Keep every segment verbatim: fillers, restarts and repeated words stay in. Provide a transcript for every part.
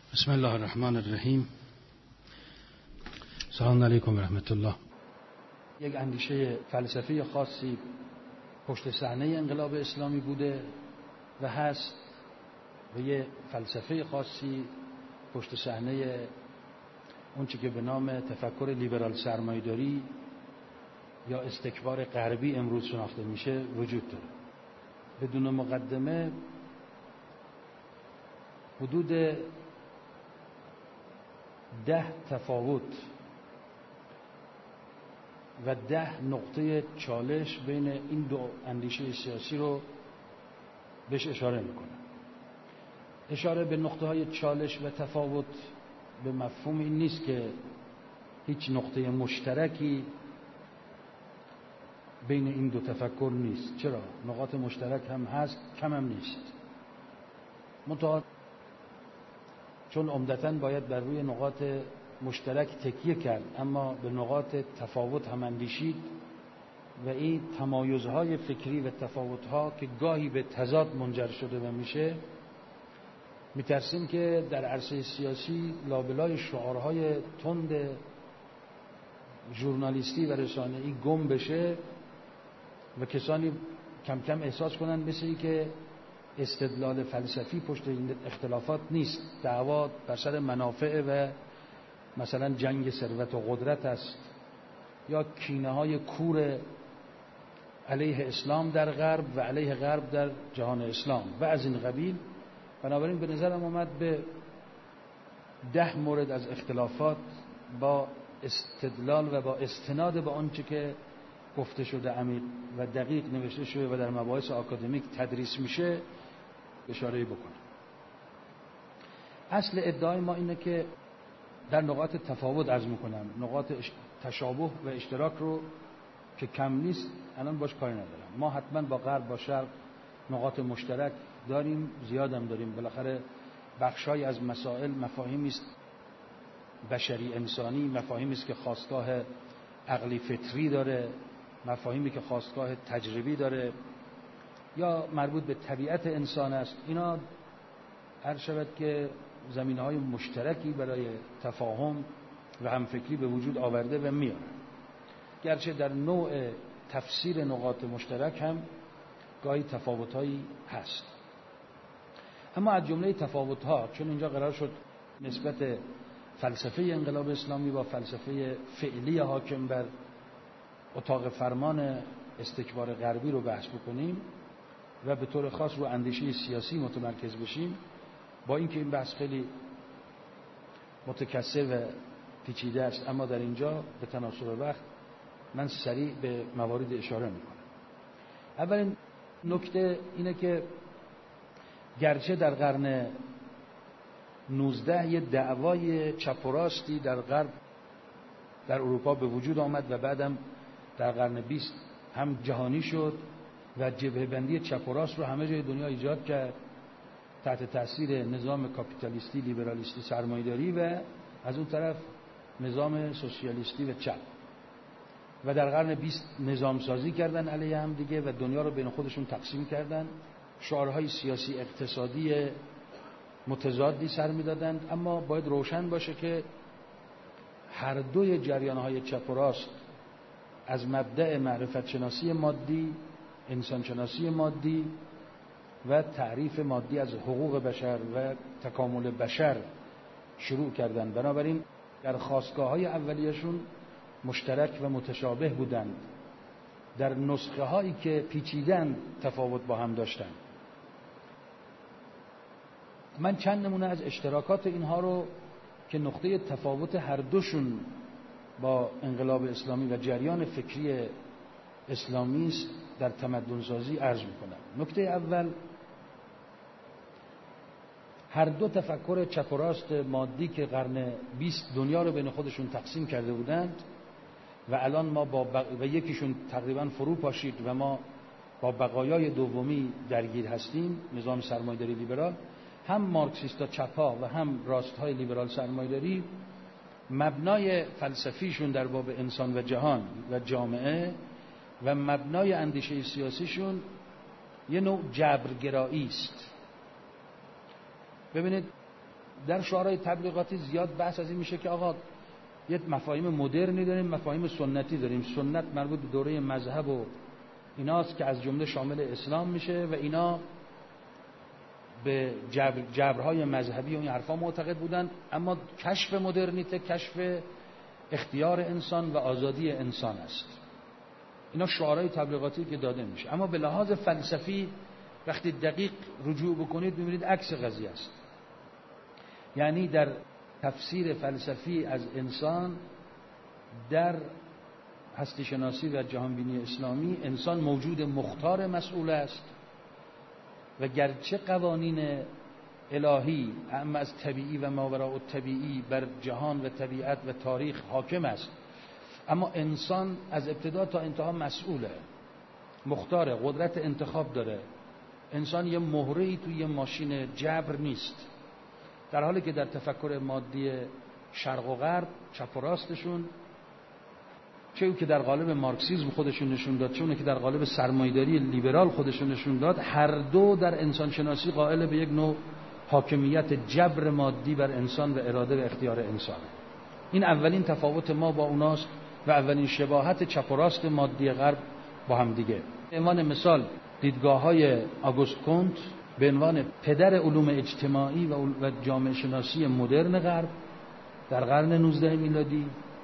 بسم الله الرحمن الرحیم. سلام علیکم و رحمت الله. یک اندیشه فلسفی خاصی پشت صحنه انقلاب اسلامی بوده و هست و یه فلسفه خاصی پشت صحنه اون چی که به نام تفکر لیبرال سرمایه‌داری یا استکبار غربی امروز شناخته میشه وجود داره. بدون مقدمه حدود ده تفاوت و ده نقطه چالش بین این دو اندیشه سیاسی رو بهش اشاره میکنه. اشاره به نقطه های چالش و تفاوت به مفهوم این نیست که هیچ نقطه مشترکی بین این دو تفکر نیست. چرا؟ نقاط مشترک هم هست، کم هم نیست. منتها چون عمدتاً باید بر روی نقاط مشترک تکیه کرد، اما به نقاط تفاوت هم اندیشید و این تمایزهای فکری و تفاوتها که گاهی به تضاد منجر شده و میشه، میترسیم که در عرصه سیاسی لابلای شعارهای تند ژورنالیستی و رسانه‌ای گم بشه و کسانی کم کم احساس کنند مثل این که استدلال فلسفی پشت این اختلافات نیست، دعوا بر سر منافع و مثلا جنگ ثروت و قدرت است یا کینه های کور علیه اسلام در غرب و علیه غرب در جهان اسلام و از این قبیل. بنابراین به نظرم اومد به ده مورد از اختلافات با استدلال و با استناد به آنچه که گفته شده عمیق و دقیق نوشته شده و در مباحث آکادمیک تدریس میشه اشاره بکنم. اصل ادعای ما اینه که در نقاط تفاوت عرض میکنم، نقاط تشابه و اشتراک رو که کم نیست الان باش کاری ندارم. ما حتما با غرب با شرق نقاط مشترک داریم، زیادم داریم. بالاخره بخشای از مسائل مفاهیمی است بشری انسانی، مفاهیمی است که خواستگاه عقلی فطری داره، مفاهیمی که خواستگاه تجربی داره یا مربوط به طبیعت انسان است. اینا هر شود که زمینه‌های مشترکی برای تفاهم و همفکری به وجود آورده و میاره، گرچه در نوع تفسیر نقاط مشترک هم گاهی تفاوت‌هایی هست. اما از جمله تفاوت‌ها، چون اینجا قرار شد نسبت فلسفه انقلاب اسلامی با فلسفه فعلی حاکم بر اتاق فرمان استکبار غربی رو بحث بکنیم و به طور خاص رو اندیشه سیاسی متمرکز بشیم، با اینکه این بحث خیلی متکثر و پیچیده است، اما در اینجا به تناسب وقت من سریع به موارد اشاره میکنم. اولین نکته اینه که گرچه در قرن نوزده یه دعوای چپ و راستی در غرب در اروپا به وجود آمد و بعدم در قرن بیست هم جهانی شد و جبهه بندی چپ و راست رو همه جای دنیا ایجاد کرد تحت تاثیر نظام کاپیتالیستی لیبرالیستی سرمایه‌داری و از اون طرف نظام سوسیالیستی و چپ، و در قرن بیست نظام سازی کردن علیه هم دیگه و دنیا رو بین خودشون تقسیم کردن، شعارهای سیاسی اقتصادی متضادی سر میدادند. اما باید روشن باشه که هر دوی جریان‌های چپ و راست از مبدأ معرفت شناسی مادی، انسان شناسی مادی و تعریف مادی از حقوق بشر و تکامل بشر شروع کردند. بنابراین در خاستگاه‌های اولیه‌شون مشترک و متشابه بودند، در نسخه هایی که پیچیدن تفاوت با هم داشتند. من چند نمونه از اشتراکات اینها رو که نقطه تفاوت هر دوشون با انقلاب اسلامی و جریان فکری اسلامی است در تمدن سازی عرض میکنم. نکته اول، هر دو تفکر چپ و راست مادی که قرن بیست دنیا رو بین خودشون تقسیم کرده بودند و الان ما با بق... و یکیشون تقریبا فرو پاشید و ما با بقایای دومی درگیر هستیم، نظام سرمایه‌داری لیبرال، هم مارکسیستا چپا و هم راست‌های لیبرال سرمایه‌داری مبنای فلسفیشون در باب انسان و جهان و جامعه و مبنای اندیشه سیاسیشون یه نوع جبرگرایی است. ببینید در شعارهای تبلیغاتی زیاد بحث از این میشه که آقا یه مفاهیم مدرنی داریم، مفاهیم سنتی داریم. سنت مربوط به دوره مذهب و ایناست که از جمله شامل اسلام میشه و اینا به جبر جبرهای مذهبی و این حرفا معتقد بودن. اما کشف مدرنیته کشف اختیار انسان و آزادی انسان است. اینا شعارهای تبلیغاتی که داده میشه. اما به لحاظ فلسفی وقتی دقیق رجوع بکنید میبینید عکس قضیه است. یعنی در تفسیر فلسفی از انسان در هستی شناسی و جهانبینی اسلامی، انسان موجود مختار مسئول است و گرچه قوانین الهی اما از طبیعی و ماوراء الطبیعی بر جهان و طبیعت و تاریخ حاکم است، اما انسان از ابتدا تا انتها مسئوله، مختاره، قدرت انتخاب داره. انسان یه مهره‌ای توی یه ماشین جبر نیست. در حالی که در تفکر مادی شرق و غرب چپ و راستشون، چه اون که در قالب مارکسیسم خودشون نشون داد، چه اون که در قالب سرمایه‌داری لیبرال خودشون نشون داد، هر دو در انسان شناسی قائل به یک نوع حاکمیت جبر مادی بر انسان و اراده و اختیار انسان. این اولین تفاوت ما با اوناست و اولین شباهت چپ و راست مادی غرب با هم دیگه. به عنوان مثال دیدگاه‌های آگوست کونت به عنوان پدر علوم اجتماعی و جامعه شناسی مدرن غرب در قرن نوزدهم میلادی،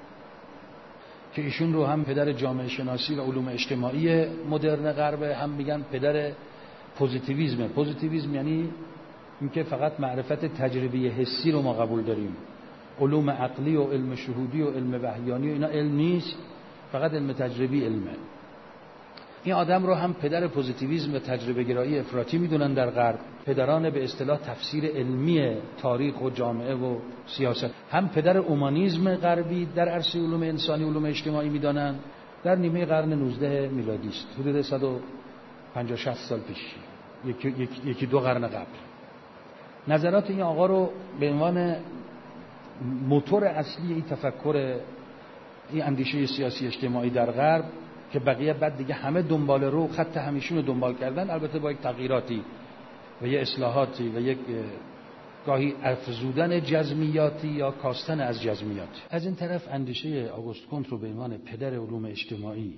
که ایشون رو هم پدر جامعه شناسی و علوم اجتماعی مدرن غرب، هم میگن پدر پوزیتیویسم. پوزیتیویسم یعنی اینکه فقط معرفت تجربی حسی رو ما قبول داریم. علوم عقلی و علم شهودی و علم وحیانی و اینا علم نیست، فقط علم تجربی علمه. این آدم رو هم پدر پوزیتیویسم و تجربه گرایی افراطی میدونن در غرب، پدران به اصطلاح تفسیر علمی تاریخ و جامعه و سیاست. هم پدر اومانیسم غربی در عرصه علوم انسانی علوم اجتماعی میدونن. در نیمه قرن نوزدهم میلادی است، حدود صد و پنجاه شصت سال پیش، یکی, یکی, یکی دو قرن قبل. نظرات این آقا رو به عنوان موتور اصلی این تفکر، این اندیشه سیاسی اجتماعی در غرب که بقیه بعد دیگه همه دنبال رو خط همیشون رو دنبال کردن، البته با یک تغییراتی و یک اصلاحاتی و یک گاهی افزودن جزمیاتی یا کاستن از جزمیات. از این طرف اندیشه آگوست کونت رو به عنوان پدر علوم اجتماعی،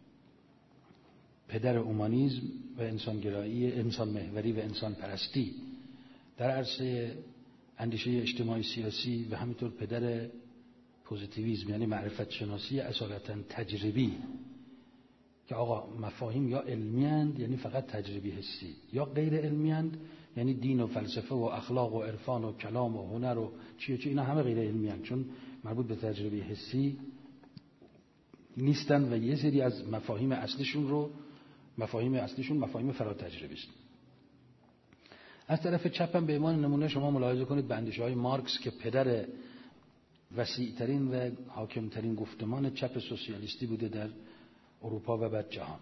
پدر اومانیسم و انسانگرایی، انسان محوری و انسان پرستی در عرصه اندیشه اجتماعی سیاسی و همینطور پدر پوزیتیویسم یعنی معرفت شناسی اصالتاً تجربی، که آقا مفاهیم یا علمی اند یعنی فقط تجربی حسی، یا غیر علمی اند یعنی دین و فلسفه و اخلاق و عرفان و کلام و هنر و چیه چیه، اینا همه غیر علمی اند چون مربوط به تجربی حسی نیستن و یه سری از مفاهیم اصلیشون رو مفاهیم اصلیشون مفاهیم فراتجربی است. از طرف چپ هم به عنوان نمونه شما ملاحظه کنید به اندیشه‌های مارکس که پدر وسیع‌ترین و حاکم‌ترین گفتمان چپ سوسیالیستی بوده در اروپا و بعد جهان،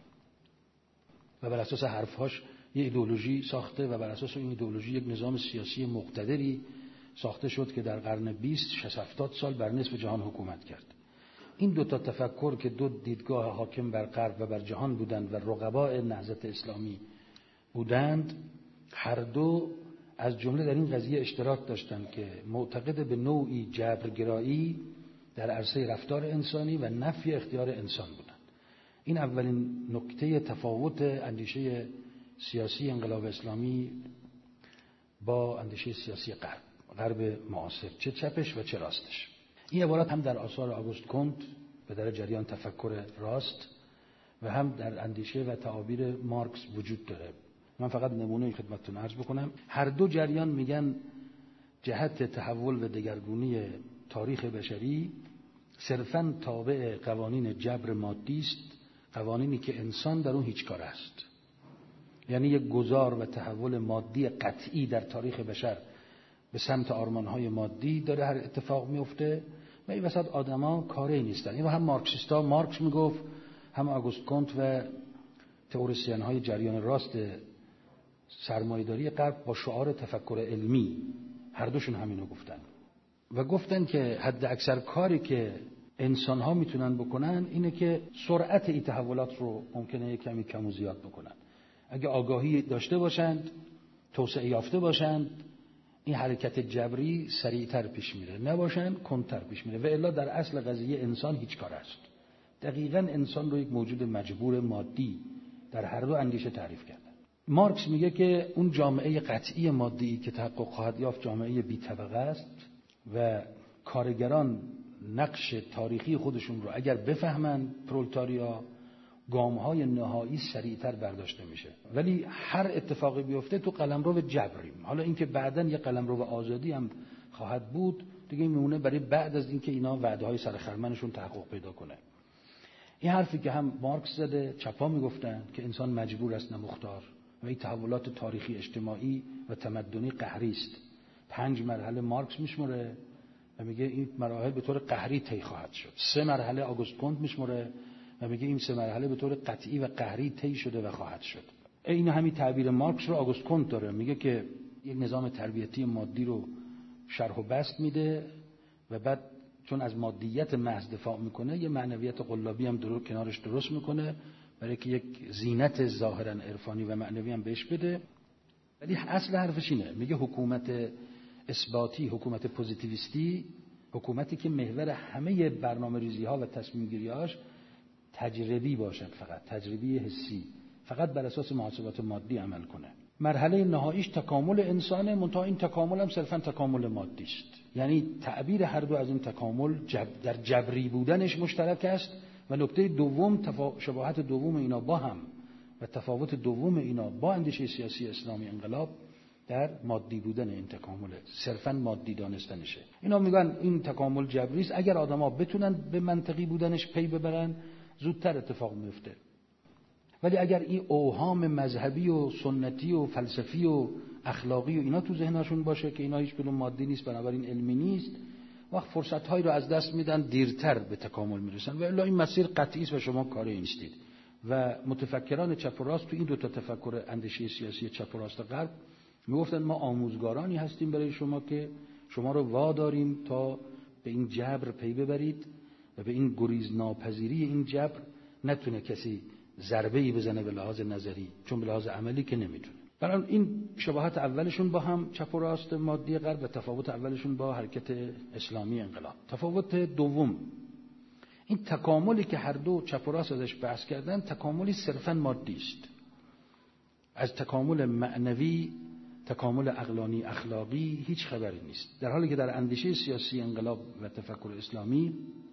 و بر اساس حرفهاش یه ایدئولوژی ساخته و بر اساس این ایدئولوژی یک نظام سیاسی مقتدری ساخته شد که در قرن بیست شصت هفتاد سال بر نصف جهان حکومت کرد. این دو تا تفکر که دو دیدگاه حاکم بر غرب و بر جهان بودند و رقبای نهضت اسلامی بودند، هر دو از جمله در این قضیه اشتراک داشتند که معتقد به نوعی جبرگرایی در عرصه رفتار انسانی و نفی اختیار انسان بودند. این اولین نکته تفاوت اندیشه سیاسی انقلاب اسلامی با اندیشه سیاسی غرب غرب معاصر، چه چپش و چه راستش. این عبارت هم در آثار آگوست کونت به در جریان تفکر راست و هم در اندیشه و تعابیر مارکس وجود داره. من فقط نمونه خدمتتون عرض بکنم. هر دو جریان میگن جهت تحول و دگرگونی تاریخ بشری صرفاً تابع قوانین جبر مادی است، قوانینی که انسان در اون هیچ کار است. یعنی یک گذار و تحول مادی قطعی در تاریخ بشر به سمت آرمانهای مادی داره هر اتفاق میفته و این وسط آدما کاری نیستن. اینو هم مارکسیستا مارکس میگفت، هم آگوست کونت و تئوریسین های جریان راست سرمایه‌داری غرب با شعار تفکر علمی هر دوشون همینو گفتن و گفتن که حد اکثر کاری که انسان ها میتونن بکنن اینه که سرعت این تحولات رو ممکنه کمی کم و زیاد بکنن. اگه آگاهی داشته باشند، توسعه یافته باشند، این حرکت جبری سریعتر پیش میره، نباشن کندتر پیش میره. و الا در اصل قضیه انسان هیچ کار است. دقیقاً انسان رو یک موجود مجبور مادی در هر دو اندیشه تعریف کرده. مارکس میگه که اون جامعه قطعی مادی که تحقق خواهد یافت جامعه بی طبقه است و کارگران نقش تاریخی خودشون رو اگر بفهمن، پرولتاریا، گام‌های نهایی سریعتر برداشته میشه. ولی هر اتفاقی بیفته تو قلمرو جبریم. حالا اینکه بعداً یه قلمرو آزادی هم خواهد بود دیگه میمونه برای بعد از اینکه اینا وعده‌های سرخرمنشون تحقق پیدا کنه. این حرفی که هم مارکس زده، چپا میگفتن که انسان مجبور است نه مختار و این تحولات تاریخی اجتماعی و تمدنی قهری است. پنج مرحله مارکس میشمره و میگه این مراحل به طور قهری طی خواهد شد. سه مرحله آگوست کونت میشمره و میگه این سه مرحله به طور قطعی و قهری طی شده و خواهد شد. این همین تعبیر مارکس رو آگوست کونت داره، میگه که یک نظام تربیتی مادی رو شرح و بسط میده و بعد چون از مادیت محض دفاع میکنه یه معنویت قلابی هم درو کنارش درست میکنه برای که یک زینت ظاهرا عرفانی و معنوی هم بهش بده. ولی اصل حرفش اینه، میگه حکومت اثباتی، حکومت پوزیتیویستی، حکومتی که محور همه برنامه‌ریزی ها و تصمیم گیری هاش تجربی باشد، فقط تجربی حسی، فقط بر اساس محاسبات مادی عمل کنه. مرحله نهاییش تکامل انسانه، منتها این تکامل هم صرفا تکامل مادی است. یعنی تعبیر هر دو از این تکامل جب در جبری بودنش مشترک است. و نکته دوم تفا... شباهت دوم اینا با هم و تفاوت دوم اینا با اندیشه سیاسی اسلامی انقلاب در مادی بودن این تکامله، صرفا مادی دانستنشه. اینا میگن این تکامل جبری است، اگر آدما بتونن به منطقی بودنش پی ببرن زودتر اتفاق میفته. ولی اگر این اوهام مذهبی و سنتی و فلسفی و اخلاقی و اینا تو ذهنشون باشه که اینا هیچ کدوم مادی نیست بنابراین علمی نیست، وقت فرصت‌هایی رو از دست میدن، دیرتر به تکامل میرسن. و الا این مسیر قطعی است و شما کاری نیستید. و متفکران چپ و راست تو این دو تا تفکر اندیشه سیاسی چپ و راست غرب میگفتن ما آموزگارانی هستیم برای شما که شما رو واداریم تا به این جبر پی ببرید و به این گریز ناپذیری این جبر نتونه کسی ضربه‌ای بزنه به لحاظ نظری، چون به لحاظ عملی که نمیتونه. برای این شباهت اولشون با هم چپ و راست مادی غرب و تفاوت اولشون با حرکت اسلامی انقلاب. تفاوت دوم، این تکاملی که هر دو چپ و راست ازش بحث کردن تکاملی صرفاً مادی است. از تکامل معنوی، تکامل عقلانی اخلاقی هیچ خبری نیست. در حالی که در اندیشه سیاسی انقلاب و تفکر اسلامی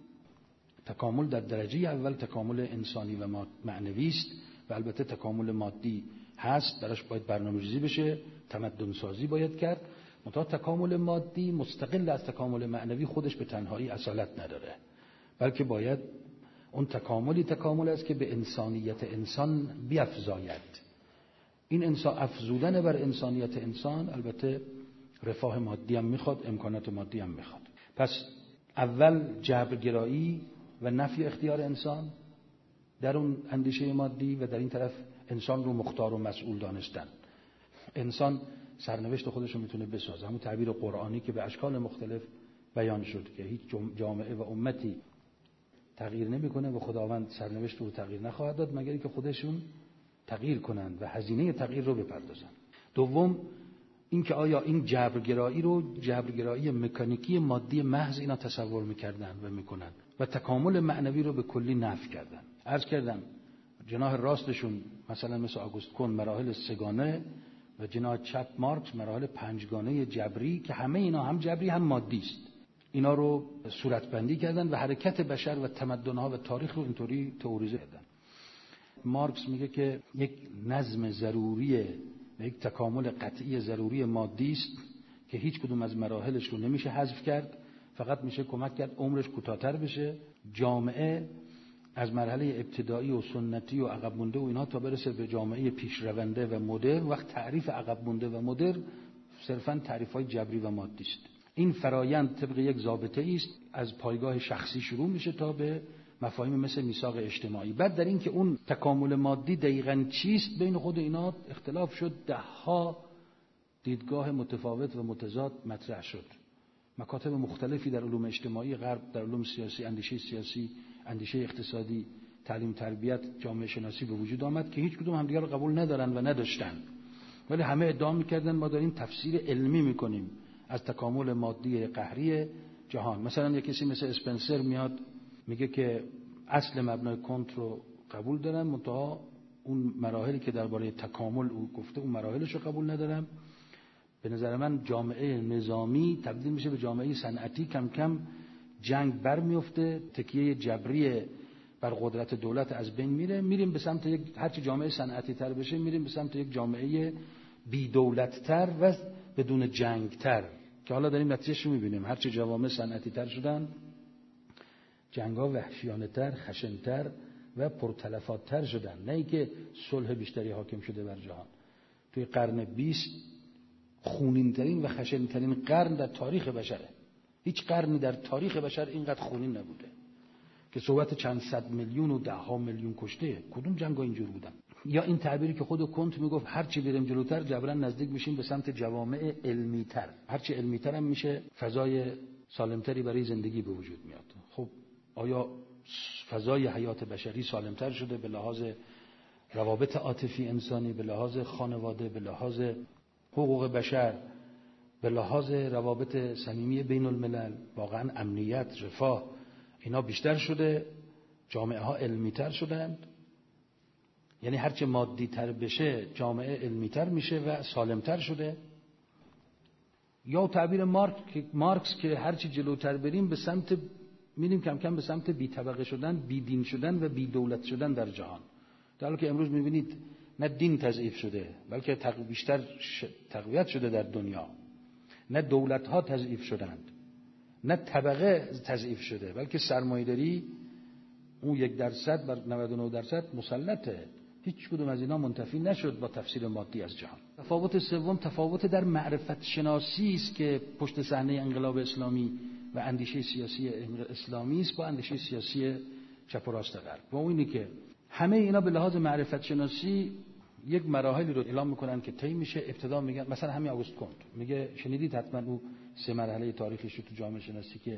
تکامل در درجه اول تکامل انسانی و معنوی است و البته تکامل مادی هست، درش باید برنامه‌ریزی بشه، تمدن سازی باید کرد. منتها تکامل مادی مستقل از تکامل معنوی خودش به تنهایی اصالت نداره، بلکه باید اون تکاملی تکامل است که به انسانیت انسان بیفزاید. این انسان افزودن بر انسانیت انسان البته رفاه مادی هم میخواد، امکانات مادی هم میخواد. پس اول جبرگرایی و نفی اختیار انسان در اون اندیشه مادی و در این طرف انسان رو مختار و مسئول دانستن. انسان سرنوشت خودش رو میتونه بسازه، همون تعبیر قرآنی که به اشکال مختلف بیان شد که هیچ جامعه و امتی تغییر نمیکنه و خداوند سرنوشت رو تغییر نخواهد داد مگر اینکه خودشون تغییر کنند و هزینه تغییر رو بپردازن. دوم اینکه آیا این جبرگرایی رو جبرگرایی مکانیکی مادی محض اینا تصور میکردن و میکنن و تکامل معنوی رو به کلی نفی کردن. عرض کردم جناح راستشون مثلا مثل آگوست کون مراحل سگانه و جناح چپ مارکس مراحل پنجگانه جبری که همه اینا هم جبری هم مادی است. اینا رو صورتبندی کردن و حرکت بشر و تمدن‌ها و تاریخ رو اینطوری تئوریزه کردن. مارکس میگه که یک نظم ضروری و یک تکامل قطعی ضروری مادی است که هیچ کدوم از مراحلش رو نمیشه حذف کرد، فقط میشه کمک کرد عمرش کوتاه‌تر بشه. جامعه از مرحله ابتدایی و سنتی و عقب مونده و اینا تا برسه به جامعه پیشرونده و مدرن، وقت تعریف عقب مونده و مدرن صرفاً تعریف‌های جبری و مادی است. این فرایند طبق یک ضابطه است، از پایگاه شخصی شروع میشه تا به مفاهیم مثل میثاق اجتماعی. بعد در این که اون تکامل مادی دقیقاً چیست بین خود اینا اختلاف شد، ده ها دیدگاه متفاوت و متضاد مطرح شد. مکاتب مختلفی در علوم اجتماعی غرب، در علوم سیاسی، اندیشه سیاسی، اندیشه اقتصادی، تعلیم تربیت، جامعه شناسی به وجود آمد که هیچ کدوم همدیگر رو قبول ندارن و نداشتن، ولی همه ادعا میکردن ما داریم تفسیر علمی میکنیم از تکامل مادی قهری جهان. مثلا یک کسی مثل اسپنسر میاد میگه که اصل مبنای کنت رو قبول دارم، منتها اون مراحلی که درباره تکامل او گفته اون مراحلش رو قبول ندارم. به نظر من جامعه نظامی تبدیل میشه به جامعه صنعتی، کم کم جنگ برمیفته، تکیه جبری بر قدرت دولت از بین میره، میریم به سمت یک هرچی جامعه صنعتی تر بشه میریم به سمت یک جامعه بی دولت تر و بدون جنگ تر، که حالا داریم نتیجهش رو میبینیم. هرچی جوامع صنعتی تر شدن جنگ‌ها وحشیانه تر، خشن تر و پرتلفات تر شدن، نه اینکه صلح بیشتری حاکم شده بر جهان. توی قرن بیست خونین ترین و خشن ترین قرن در تاریخ بشره. هیچ قرنی در تاریخ بشر اینقدر خونین نبوده که صحبت چند صد میلیون و ده ها میلیون کشته. کدوم جنگ‌ها اینجور بودن؟ یا این تعبیری که خود کنت میگفت هرچی بریم جلوتر جبرا نزدیک میشیم به سمت جوامع علمی‌تر، هرچی علمی‌تر هم میشه فضای سالمتری برای زندگی به وجود میاد. خب آیا فضای حیات بشری سالمتر شده به لحاظ روابط عاطفی انسانی، به لحاظ خانواده، به لحاظ حقوق بشر، به لحاظ روابط صمیمی بین الملل، واقعا امنیت، رفاه، اینا بیشتر شده؟ جامعه ها علمی تر شدند؟ یعنی هرچه مادی تر بشه جامعه علمی تر میشه و سالم تر شده؟ یا تعبیر مارکس که هرچی جلوتر بریم به سمت میریم کم کم به سمت بی طبقه شدن، بی دین شدن و بی دولت شدن در جهان، در حالی که امروز میبینید نه دین تضعیف شده بلکه بیشتر تقویت شده در دنیا، نه دولت ها تضعیف شدند، نه طبقه تضعیف شده بلکه سرمایه‌داری اون یک درصد بر نود و نه درصد مسلطه. هیچ کدوم از اینا منتفی نشد با تفسیر مادی از جهان. تفاوت سوم تفاوت در معرفت شناسی است که پشت صحنه انقلاب اسلامی و اندیشه سیاسی اسلامی است با اندیشه سیاسی چپ و راست غرب. و اون اینه که همه اینا به لحاظ معرفت شناسی یک مراحلی رو اعلام میکنن که طی میشه. ابتدا میگن مثلا همین آگوست کنت میگه، شنیدید حتما او سه مرحله تاریخیش رو تو جامعه شناسی که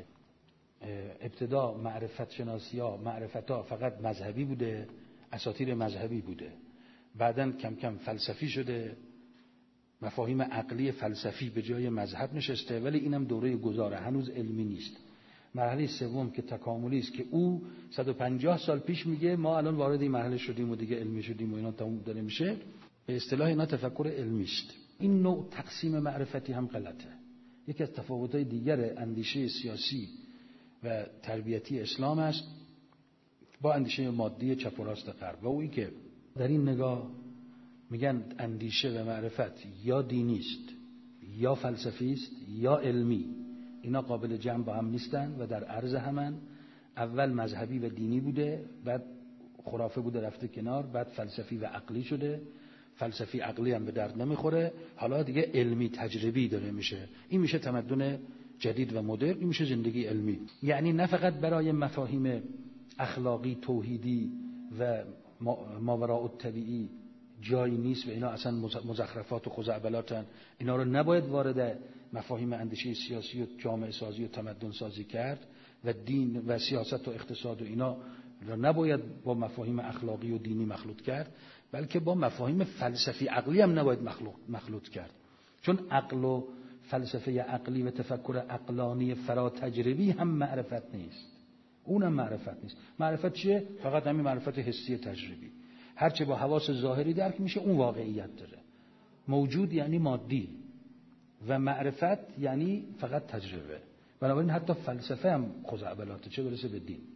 ابتدا معرفت شناسی ها معرفت ها فقط مذهبی بوده، اساطیر مذهبی بوده، بعدن کم کم فلسفی شده، مفاهیم عقلی فلسفی به جای مذهب نشسته، ولی اینم دوره گذاره، هنوز علمی نیست. مرحله سوم که تکاملی است که او صد و پنجاه سال پیش میگه ما الان وارد این مرحله شدیم و دیگه علمی شدیم و اینا تموم داره میشه، به اصطلاح اینا تفکر علمی است. این نوع تقسیم معرفتی هم غلطه. یکی از تفاوت‌های دیگر اندیشه سیاسی و تربیتی اسلام است با اندیشه مادی چپ و راست غرب، و اون که در این نگاه میگن اندیشه و معرفت یا دینی است یا فلسفی است یا علمی، اینا قابل جمع با هم نیستن و در عرض همن. اول مذهبی و دینی بوده، بعد خرافه بوده رفته کنار، بعد فلسفی و عقلی شده، فلسفی عقلی هم به درد نمیخوره، حالا دیگه علمی تجربی داره میشه. این میشه تمدن جدید و مدرن، این میشه زندگی علمی. یعنی نه فقط برای مفاهیم اخلاقی توحیدی و ماوراء الطبیعی جایی نیست و اینا اصلا مزخرفات و خزعبلاتن، اینا رو نباید وارد مفاهیم اندیشه سیاسی و جامعه سازی و تمدن سازی کرد، و دین و سیاست و اقتصاد و اینا رو نباید با مفاهیم اخلاقی و دینی مخلوط کرد، بلکه با مفاهیم فلسفی عقلی هم نباید مخلوط مخلوط کرد، چون عقل و فلسفه عقلی و تفکر عقلانی فرا تجربی هم معرفت نیست، اونم معرفت نیست. معرفت چیه؟ فقط همین معرفت حسی تجربی، هرچه با حواس ظاهری درک میشه اون واقعیت داره. موجود یعنی مادی و معرفت یعنی فقط تجربه. بنابراین حتی فلسفه هم خزعبلاته، چه برسه به دین.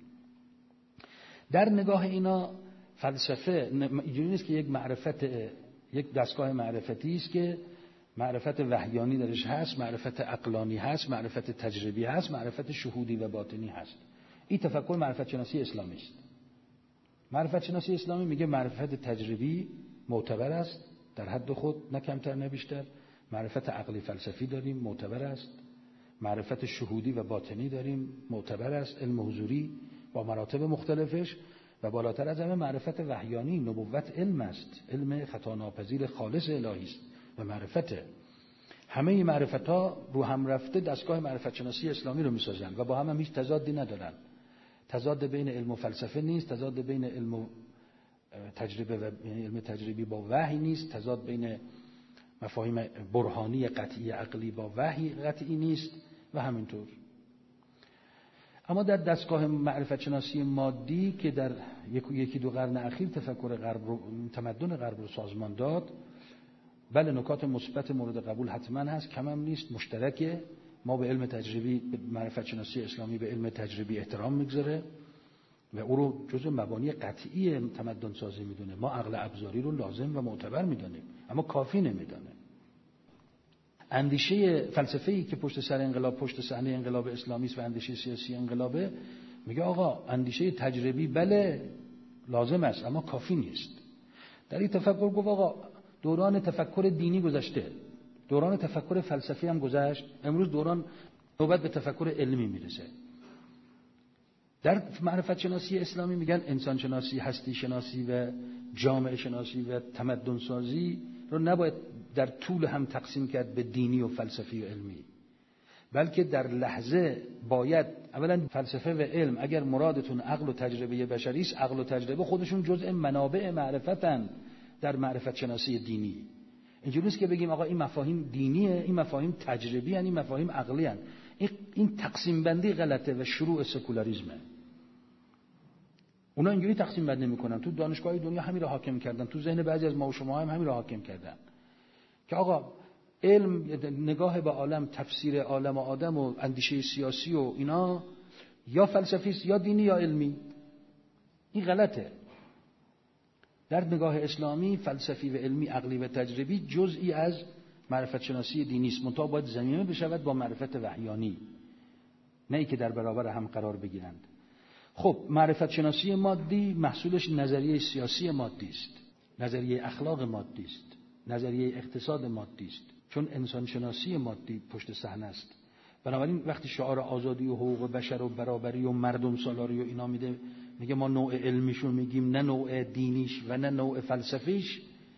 در نگاه اینا فلسفه اینجوری نیست که یک معرفت، یک دستگاه معرفتی است که معرفت وحیانی درش هست، معرفت عقلانی هست، معرفت تجربی هست، معرفت شهودی و باطنی هست. این تفکر معرفت شناسی اسلامی است. معرفت شناسی اسلامی میگه معرفت تجربی معتبر است در حد خود، نه کمتر نه بیشتر. معرفت عقلی فلسفی داریم، معتبر است. معرفت شهودی و باطنی داریم، معتبر است. علم حضوری با مراتب مختلفش، و بالاتر از همه معرفت وحیانی، نبوت علم است، علم خطا ناپذیر خالص الهی است و معرفته. همه این معرفت ها رو هم رفته دستگاه معرفت شناسی اسلامی رو میسازن و با هم, هم هیچ تضادی ندارن. تضاد بین علم و فلسفه نیست، تضاد بین علم و تجربه و یعنی علم تجربی با وحی نیست، تضاد بین مفاهیم برهانی قطعی عقلی با وحی قطعی نیست و همینطور. اما در دستگاه معرفت شناسی مادی که در یکی دو قرن اخیر تفکر غرب رو، تمدن غرب رو سازمان داد، بله نکات مثبت مورد قبول حتما هست، کم هم نیست، مشترکه. ما به علم تجربی، به معرفت شناسی اسلامی به علم تجربی احترام میگذاره و او رو جزء مبانی قطعی تمدن سازی میدونه. ما عقل ابزاری رو لازم و معتبر میدونیم اما کافی نمیدونه. اندیشه فلسفه‌ای که پشت سر انقلاب، پشت صحنه انقلاب اسلامی است و اندیشه سیاسی انقلابه، میگه آقا اندیشه تجربی بله لازم است اما کافی نیست. در این تفکر گفت آقا دوران تفکر دینی گذشته، دوران تفکر فلسفی هم گذشت، امروز دوران نوبت به تفکر علمی میرسه. در معرفت شناسی اسلامی میگن انسان شناسی، هستی شناسی و جامعه شناسی و تمدن سازی رو نباید در طول هم تقسیم کرد به دینی و فلسفی و علمی، بلکه در لحظه باید اولا فلسفه و علم اگر مرادتون عقل و تجربه بشری است، عقل و تجربه خودشون جزء منابع معرفتن در معرفت شناسی دینی. اینجوری نیست که بگیم آقا این مفاهیم دینیه، این مفاهیم تجربی ان، این مفاهیم عقلی ان. این این تقسیم بندی غلطه و شروع سکولاریسمه. اونا اینجوری تقسیم بندی میکنن، تو دانشگاهی دنیا همین رو حاکم کردن، تو ذهن بعضی از ما و شما هم همین رو حاکم کردن که آقا علم، نگاه به عالم، تفسیر عالم و آدم و اندیشه سیاسی و اینا یا فلسفی است یا دینی یا علمی. این غلطه. در نگاه اسلامی فلسفی و علمی، عقلی و تجربی جزئی از معرفت شناسی دینی است، منتها باید ضمیمه بشود با معرفت وحیانی، نه ای که در برابر هم قرار بگیرند. خب معرفت شناسی مادی محصولش نظریه سیاسی مادی است، نظریه اخلاق مادی است، نظریه اقتصاد مادی است، چون انسان شناسی مادی پشت صحنه است. بنابراین وقتی شعار آزادی و حقوق بشر و برابری و مردم سالاری و اینا میده، میگه ما نوع علمیشون میگیم نه نوع دینیش و نه نوع فلسفیش،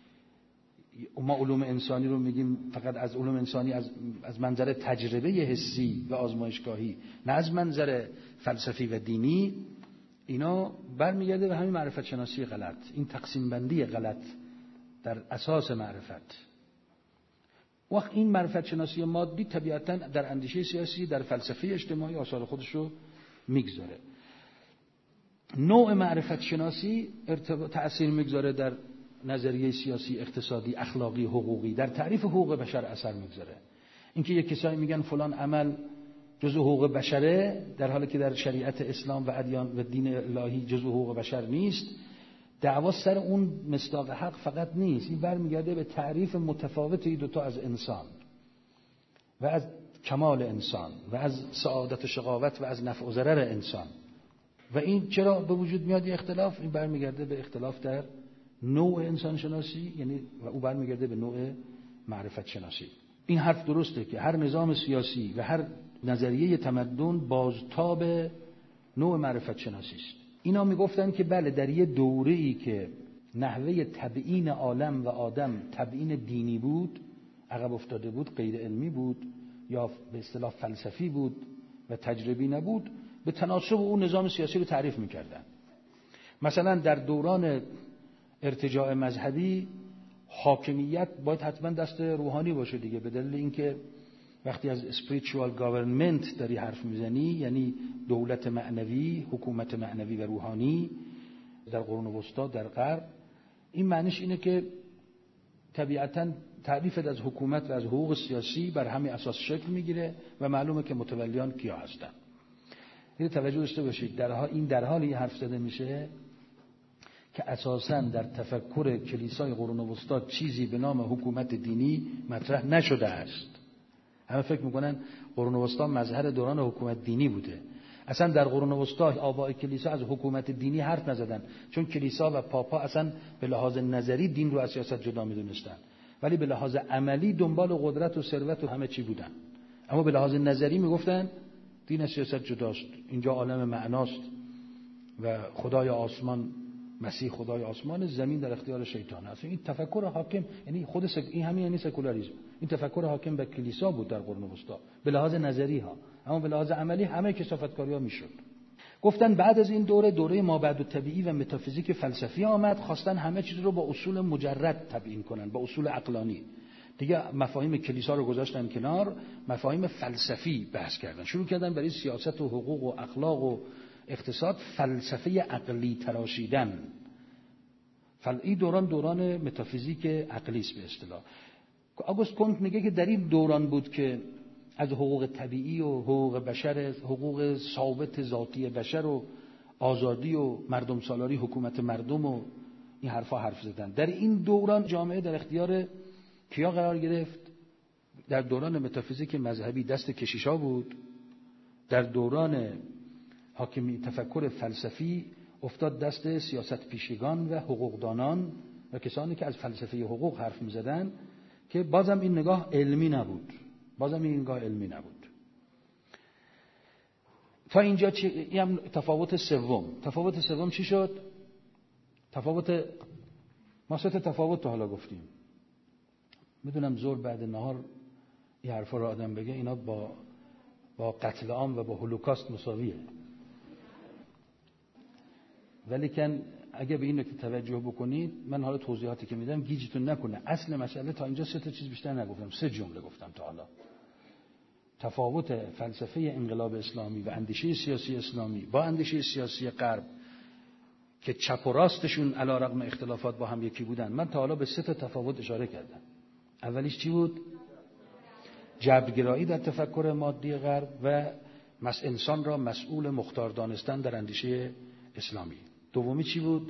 ما علوم انسانی رو میگیم فقط از علوم انسانی از از منظر تجربه حسی و آزمایشگاهی، نه از منظر فلسفی و دینی. اینا برمیگرده به همین معرفت شناسی غلط، این تقسیم بندی غلط در اساس معرفت. وقت این معرفت شناسی مادی طبیعتاً در اندیشه سیاسی، در فلسفه اجتماعی آثار خودش رو میگذاره. نوع معرفت شناسی تأثیر میگذاره در نظریه سیاسی، اقتصادی، اخلاقی، حقوقی، در تعریف حقوق بشر اثر میگذاره. اینکه یک کسایی میگن فلان عمل جزء حقوق بشره، در حالی که در شریعت اسلام و ادیان و دین الهی جزء حقوق بشر نیست، دعوا سر اون مصداق حق فقط نیست، این برمیگرده به تعریف متفاوت این دوتا از انسان و از کمال انسان و از سعادت و شقاوت و از نفع و ضرر انسان. و این چرا به وجود میاد اختلاف؟ این برمیگرده به اختلاف در نوع انسان شناسی، یعنی و او برمیگرده به نوع معرفت شناسی. این حرف درسته که هر نظام سیاسی و هر نظریه تمدن بازتاب نوع معرفت شناسی است. اینا میگفتن که بله در یه دوره‌ای که نحوه تبیین عالم و آدم تبیین دینی بود، عقب افتاده بود، غیر علمی بود یا به اصطلاح فلسفی بود و تجربی نبود، به تناسب اون نظام سیاسی رو تعریف میکردن. مثلا در دوران ارتجاع مذهبی حاکمیت باید حتما دست روحانی باشه دیگه، به دلیل اینکه وقتی از spiritual government داری حرف میزنی یعنی دولت معنوی، حکومت معنوی و روحانی در قرون وسطا در غرب، این معنیش اینه که طبیعتاً تعریفت از حکومت و از حقوق سیاسی بر همین اساس شکل میگیره و معلومه که متولیان کیا هستن. این توجه داشته باشید، درها این در حالی حرف زده میشه که اساساً در تفکر کلیسای قرون وسطا چیزی به نام حکومت دینی مطرح نشده است. همه فکر میکنن قرون وسطا مظهر دوران حکومت دینی بوده. اصلا در قرون وسطا آباء کلیسا از حکومت دینی حرف نزدن، چون کلیسا و پاپا اصلا به لحاظ نظری دین رو از سیاست جدا میدونستن، ولی به لحاظ عملی دنبال قدرت و ثروت و همه چی بودن. اما به لحاظ نظری میگفتن دین از سیاست جداست، اینجا عالم معناست و خدای آسمان، مسیح خدای آسمان، زمین در اختیار شیطان است. این تفکر حاکم، یعنی خود سک... این همین یعنی سکولاریسم. این تفکر حاکم به کلیسا بود در قرون وسطا به لحاظ نظری ها، اما به لحاظ عملی همه کثافتکاری ها میشد. گفتن بعد از این دوره دوره مابعد الطبیعی و متافیزیک فلسفی آمد، خواستن همه چیز رو با اصول مجرد تبیین کنن، با اصول عقلانی. دیگه مفاهیم کلیسا رو گذاشتن کنار، مفاهیم فلسفی بحث کردن، شروع کردن برای سیاست و حقوق و اخلاق و اقتصاد فلسفه عقلی تراشیدن. این دوران دوران متافیزیک عقلی است به اصطلاح. آگوست کنت میگه که در این دوران بود که از حقوق طبیعی و حقوق بشر، حقوق ثابت ذاتی بشر و آزادی و مردم سالاری، حکومت مردم و این حرفا حرف زدن. در این دوران جامعه در اختیار کیا قرار گرفت؟ در دوران متافیزیک مذهبی دست کشیشا بود. در دوران حاکمی تفکر فلسفی افتاد دست سیاست پیشگان و حقوقدانان و کسانی که از فلسفه حقوق حرف می‌زدن، که بازم این نگاه علمی نبود. بازم این نگاه علمی نبود. تا اینجا چی؟ این هم تفاوت سوم. تفاوت سوم چی شد؟ تفاوت ما سه تا تفاوت تو حالا گفتیم. میدونم زور بعد نهار این حرفا رو آدم بگه، اینا با با قتل عام و با هولوکاست مساویه. ولی کن اگه به این نکته توجه بکنید، من حالا توضیحاتی که میدم گیجتون نکنه. اصل مسئله تا اینجا سه تا چیز بیشتر نگفتم، سه جمله گفتم تا حالا. تفاوت فلسفه انقلاب اسلامی و اندیشه سیاسی اسلامی با اندیشه سیاسی غرب که چپ و راستشون علیرغم اختلافات با هم یکی بودن. من تا حالا به سه تا تفاوت اشاره کردم. اولیش چی بود؟ جبرگرایی در تفکر مادی غرب و مس انسان را مسئول مختار دانستن در اندیشه اسلامی. دومی چی بود؟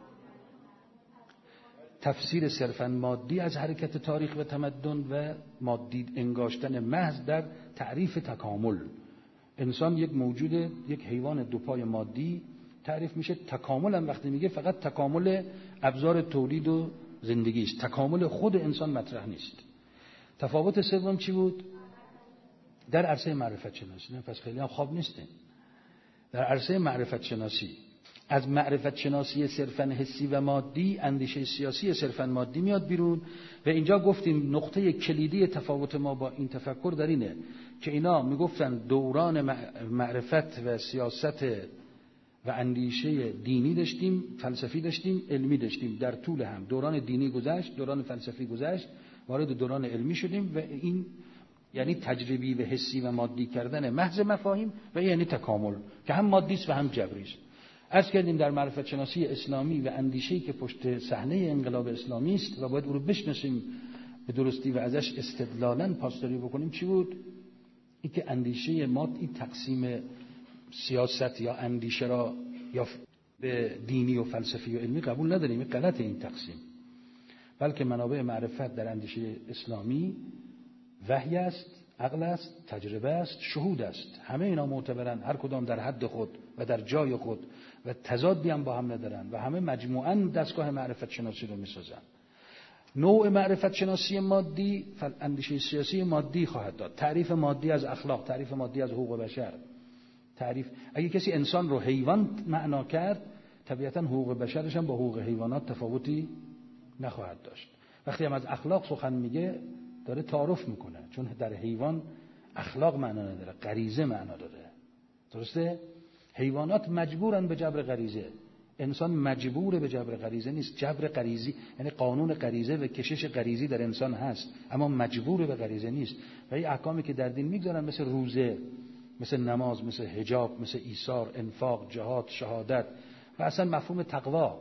تفسیر صرفاً مادی از حرکت تاریخ و تمدن و مادی انگاشتن محض در تعریف تکامل. انسان یک موجود، یک حیوان دو پای مادی تعریف میشه. تکامل هم وقتی میگه فقط تکامل ابزار تولید و زندگی است، تکامل خود انسان مطرح نیست. تفاوت سوم چی بود؟ در عرصه معرفت شناسی. نه پس خیلی هم خواب نیستین. در عرصه معرفت شناسی، از معرفت شناسی صرفاً حسی و مادی اندیشه سیاسی صرفاً مادی میاد بیرون. و اینجا گفتیم نقطه کلیدی تفاوت ما با این تفکر در اینه که اینا میگفتن دوران معرفت و سیاست و اندیشه دینی داشتیم، فلسفی داشتیم، علمی داشتیم. در طول هم دوران دینی گذشت، دوران فلسفی گذشت، وارد دوران علمی شدیم و این یعنی تجربی و حسی و مادی کردن محض مفاهیم و یعنی تکامل که هم مادی است و هم جبری است. عرض کردیم در معرفت شناسی اسلامی و اندیشه‌ای که پشت صحنه انقلاب اسلامی است و باید او رو بشناسیم به درستی و ازش استدلالاً پاسداری بکنیم چی بود؟ این که اندیشه ما این تقسیم سیاست یا اندیشه را یا به دینی و فلسفی و علمی قبول نداریم. این غلط این تقسیم. بلکه منابع معرفت در اندیشه اسلامی وحی است، عقل است، تجربه است، شهود است. همه اینا معتبرن، هر کدام در حد خود و در جای خود و تضادی هم با هم ندارن و همه مجموعاً دستگاه معرفت شناسی رو میسازن. نوع معرفت شناسی مادی اندیشه سیاسی مادی خواهد داد. تعریف مادی از اخلاق، تعریف مادی از حقوق بشر. تعریف اگه کسی انسان رو حیوان معنا کرد، طبیعتاً حقوق بشرش هم با حقوق حیوانات تفاوتی نخواهد داشت. وقتی هم از اخلاق سخن میگه داره تعارف میکنه، چون در حیوان اخلاق معنا نداره، غریزه معنا داره. درسته؟ حیوانات مجبورن به جبر غریزه، انسان مجبور به جبر غریزه نیست. جبر غریزی یعنی قانون غریزه و کشش غریزی در انسان هست، اما مجبور به غریزه نیست. و این احکامی که در دین میگذارن مثل روزه، مثل نماز، مثل حجاب، مثل ایثار، انفاق، جهاد، شهادت و اصلا مفهوم تقوا،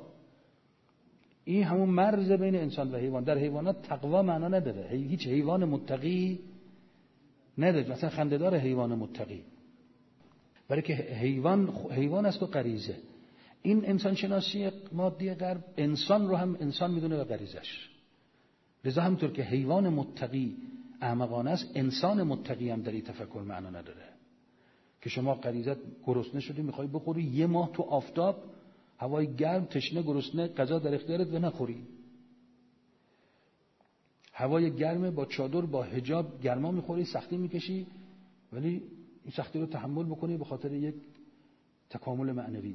این همون مرز بین انسان و حیوان. در حیوانات تقوا معنا نداره. هیچ حیوان متقی نداره، مثلا خنده‌دار حیوان متقی، برای که حیوان حیوان است و غریزه. این انسان شناسی مادی غرب انسان رو هم انسان میدونه و غریزش. لذا همونطور که حیوان متقی احمقانه است، انسان متقی هم در این تفکر معنا نداره. که شما غریزت گرسنه شدی میخوای بخوری، یه ماه تو آفتاب هوای گرم، تشنه گرسنه، غذا در اختیارت و نخوری. هوای گرمه، با چادر با حجاب گرما میخوری، سختی میکشی، ولی این سختی رو تحمل بکنی به خاطر یک تکامل معنوی.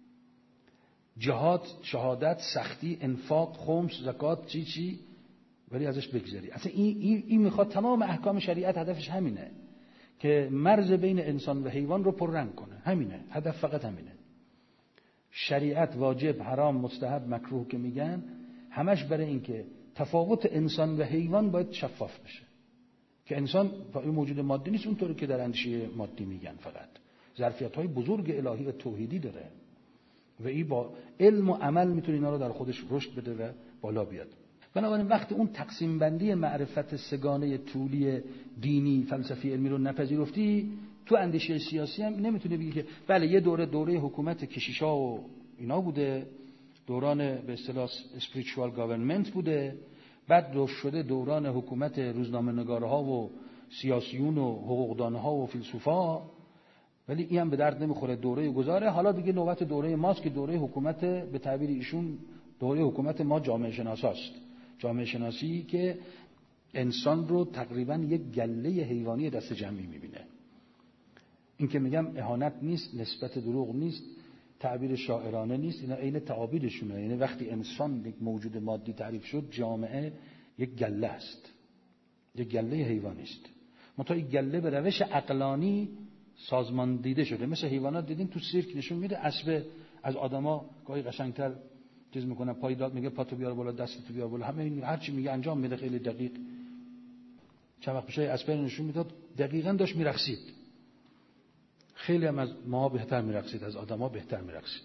جهاد، شهادت، سختی، انفاق، خمس، زکات، چی چی، ولی ازش بگذری. اصلا این این, این میخواد تمام احکام شریعت هدفش همینه که مرز بین انسان و حیوان رو پررنگ کنه. همینه هدف، فقط همینه. شریعت واجب، حرام، مستحب، مکروه که میگن همش برای این که تفاوت انسان و حیوان باید شفاف بشه که انسان این موجود مادی نیست اونطوری که در اندیشه مادی میگن، فقط ظرفیت‌های بزرگ الهی و توحیدی داره و این با علم و عمل میتونه اینا رو در خودش رشد بده و بالا بیاد. بنابراین وقتی اون تقسیم بندی معرفت سگانه طولی دینی فلسفی علمی رو نپذیرفتی، تو اندیشه سیاسی هم نمیتونه بگی که بله یه دوره دوره حکومت کشیشا و اینا بوده، دوران به اصطلاح اسپریچوال گاورنمنت بوده، بعد دور شده دوران حکومت روزنامه‌نگارها و سیاسیون و حقوقدانها و فیلسوفا، ولی این هم به درد نمیخوره، دوره گذاره، حالا دیگه نوبت دوره ماست که دوره حکومت به تعبیر ایشون دوره حکومت ما جامعه شناساست. جامعه شناسی که انسان رو تقریبا یک گله حیوانی دست جمعی میبینه. این که میگم اهانت نیست، نسبت دروغ نیست، تعبیر شاعرانه نیست، اینا عین تعابیرشونه. یعنی وقتی انسان یک موجود مادی تعریف شد، جامعه یک گله است، یک گله حیوانی است. منتها این گله به روش عقلانی سازمان دیده شده. مثل حیوانات دیدین تو سیرک نشون میده اسب از آدما گاهی قشنگتر چیز میکنه، پای داد میگه پاتو بیار بالا، دستتو بیار بالا، همه این هر چی میگه انجام میده، خیلی دقیق. چند وقت پیش اسب نشون میداد دقیقاً داشت میرقصید. خیلی هم از ما بهتر میرقصید، از آدما بهتر میرقصید.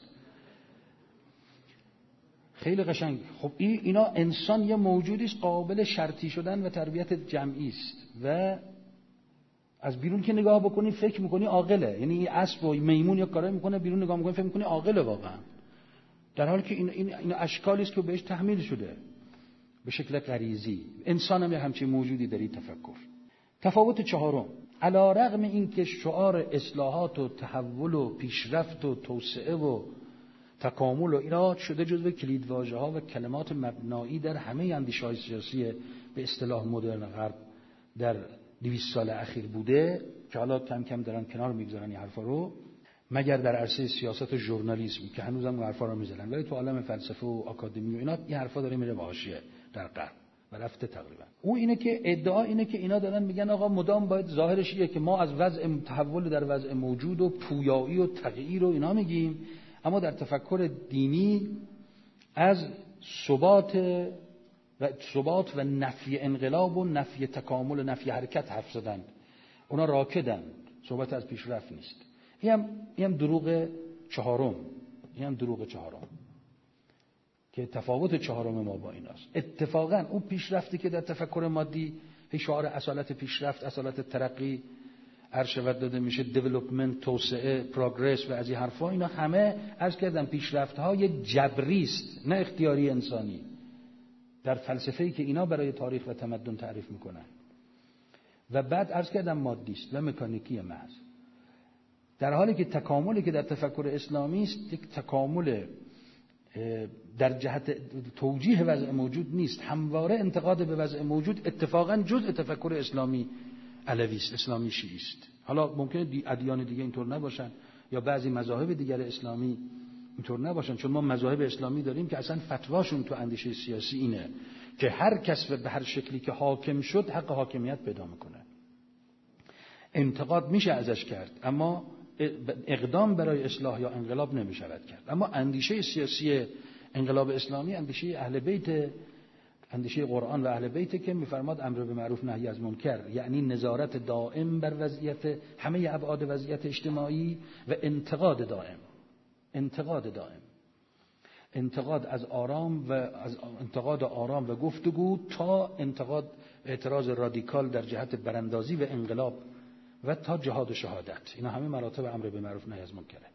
خیلی قشنگ. خب این اینا انسان یه موجودی است قابل شرطی شدن و تربیت جمعی است و از بیرون که نگاه بکنی فکر میکنی عاقله. یعنی این اسب و میمون یا کارایی میکنه، بیرون نگاه میکنی فکر میکنی عاقله واقعا، در حالی که این این, این اشکالی است که بهش تحمیل شده به شکل غریزی. انسان هم یه همچین موجودی در این تفکر. تفاوت چهارم، علی رغم این که شعار اصلاحات و تحول و پیشرفت و توسعه و تکامل و اینا شده جزو کلیدواژه ها و کلمات مبنایی در همه اندیشه های سیاسی به اصطلاح مدرن غرب در دویست سال اخیر بوده که حالا کم کم دارن کنار میگذارن این حرفا رو، مگر در عرصه سیاست و ژورنالیسم که هنوزم اون حرفا رو میزنن، ولی تو عالم فلسفه و آکادمی و اینا این حرفا داره میره به حاشیه در غرب و رفته تقریبا. اون اینه که ادعا اینه که اینا دارن میگن آقا مدام باید ظاهرش اینه که ما از وضع تحول در وضع موجود و پویایی و تغییر و اینا میگیم، اما در تفکر دینی از ثبات و ثبات و نفی انقلاب و نفی تکامل و نفی حرکت حرف زدن. اونا راکدن، صحبت از پیشرفت نیست. این هم این هم دروغ چهارم، این هم دروغ چهارم که تفاوت چهارم ما با ایناست. اتفاقا اون پیشرفتی که در تفکر مادی شعار اصالت پیشرفت، اصالت ترقی ارشد داده میشه، دیولپمنت، توسعه، پروگرس و از این حرفا، اینا همه عرض کردم پیشرفت‌های جبری است نه اختیاری انسانی در فلسفه‌ای که اینا برای تاریخ و تمدن تعریف میکنن. و بعد عرض کردم مادی است و مکانیکی محض، در حالی که تکاملی که در تفکر اسلامی است یک تکامل در جهت توجیه وضع موجود نیست، همواره انتقاد به وضع موجود اتفاقا جزء تفکر اسلامی علوی است، اسلامی شیعی است. حالا ممکنه ادیان دیگه اینطور نباشن یا بعضی مذاهب دیگر اسلامی اینطور نباشن، چون ما مذاهب اسلامی داریم که اصلا فتواشون تو اندیشه سیاسی اینه که هر کس به هر شکلی که حاکم شد حق حاکمیت پیدا میکنه. انتقاد میشه ازش کرد اما اقدام برای اصلاح یا انقلاب نمیشود کرد. اما اندیشه سیاسی انقلاب اسلامی اندیشه اهل بیت، اندیشه قرآن و اهل بیت که میفرماد امر به معروف نهی از منکر، یعنی نظارت دائم بر وضعیت همه ابعاد وضعیت اجتماعی و انتقاد دائم، انتقاد دائم، انتقاد از آرام و از انتقاد آرام و گفتگو تا انتقاد اعتراض رادیکال در جهت براندازی و انقلاب و تا جهاد و شهادت. اینا همه مراتب امر به معروف نهی از منکره.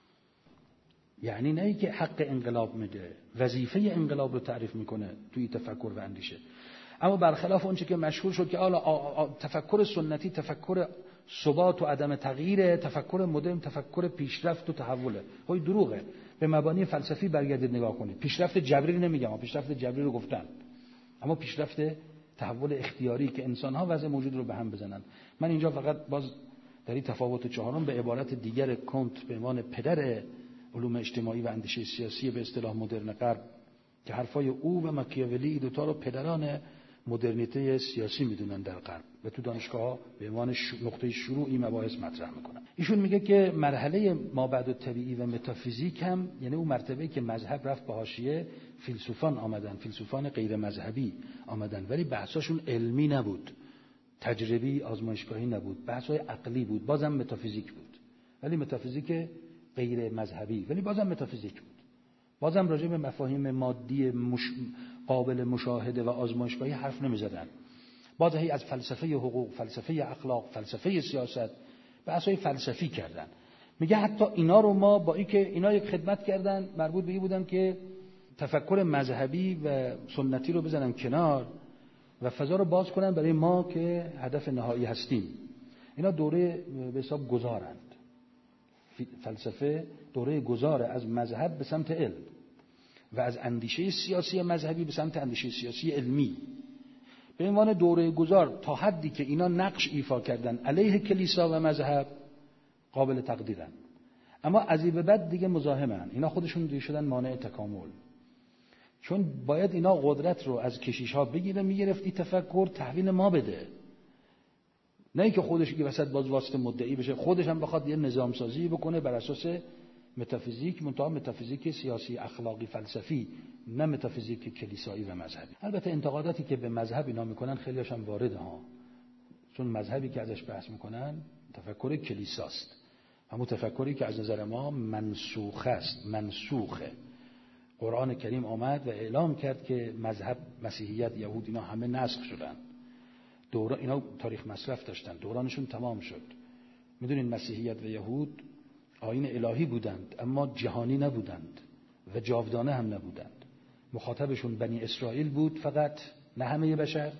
یعنی نه که حق انقلاب میده، وظیفه انقلاب رو تعریف میکنه توی تفکر و اندیشه. اما برخلاف اون چه که مشهور شد که حالا تفکر سنتی تفکر ثبات و عدم تغییر، تفکر مدرن تفکر پیشرفت و تحوله. خب دروغه. به مبانی فلسفی برگردید نگاه کنید. پیشرفت جبری نمیگم، پیشرفت جبری رو گفتن، اما پیشرفت تحول اختیاری که انسان‌ها وضع موجود رو به هم بزنن. من اینجا فقط باز در این تفاوت چهارم به عبارت دیگر کنت به عنوان پدر علوم اجتماعی و اندیشه سیاسی به اصطلاح مدرن غرب که حرفای او و ماکیاولی دو تا رو پدران مدرنیته سیاسی میدونن در غرب و تو دانشگاه‌ها به عنوان نقطه شروع این مباحث مطرح میکنن. ایشون میگه که مرحله مابعد طبیعی و متافیزیک هم، یعنی اون مرتبه‌ای که مذهب رفت به حاشیه، فیلسوفان آمدن، فیلسوفان غیر مذهبی آمدن، ولی بحثاشون علمی نبود، تجربی، آزمایشگاهی نبود، بحث‌های عقلی بود، بازم متافیزیک بود، ولی متافیزیک غیر مذهبی، ولی بازم متافیزیک بود. بازم راجع به مفاهیم مادی مش... قابل مشاهده و آزمایشگاهی حرف نمی‌زدن. باز هی از فلسفه حقوق، فلسفه اخلاق، فلسفه سیاست بحث‌های فلسفی کردن. میگه حتی اینا رو ما با اینکه اینا یک خدمت کردن، مربوط به این بودن که تفکر مذهبی و سنتی رو بزنن کنار و فضا رو باز کنن برای ما که هدف نهایی هستیم. اینا دوره به حساب گذارند. فلسفه دوره گذاره از مذهب به سمت علم و از اندیشه سیاسی مذهبی به سمت اندیشه سیاسی علمی. به عنوان دوره گذار تا حدی که اینا نقش ایفا کردن علیه کلیسا و مذهب قابل تقدیرن، اما از این به بعد دیگه مزاحمن. اینا خودشون دیگه شدن مانع تکامل، چون باید اینا قدرت رو از کشیش‌ها بگیره، میگرفت این تفکر تحویل ما بده، نه اینکه خودش که وسط باز واسطه مدعی بشه، خودش هم بخواد یه نظام سازی بکنه بر اساس متافیزیک، منتها متافیزیک سیاسی، اخلاقی، فلسفی، نه متافیزیک کلیسایی و مذهبی. البته انتقاداتی که به مذهب اینا میکنن خیلی هاشم وارده ها، چون مذهبی که ازش بحث میکنن تفکر کلیساست، همون تفکری که از نظر ما منسوخ است، منسوخه. قرآن کریم آمد و اعلام کرد که مذهب، مسیحیت، یهود اینا همه نسخ شدن. دوران اینا تاریخ مصرف داشتن، دورانشون تمام شد. میدونین مسیحیت و یهود آیین الهی بودند اما جهانی نبودند و جاودانه هم نبودند. مخاطبشون بنی اسرائیل بود فقط، نه همه بشر،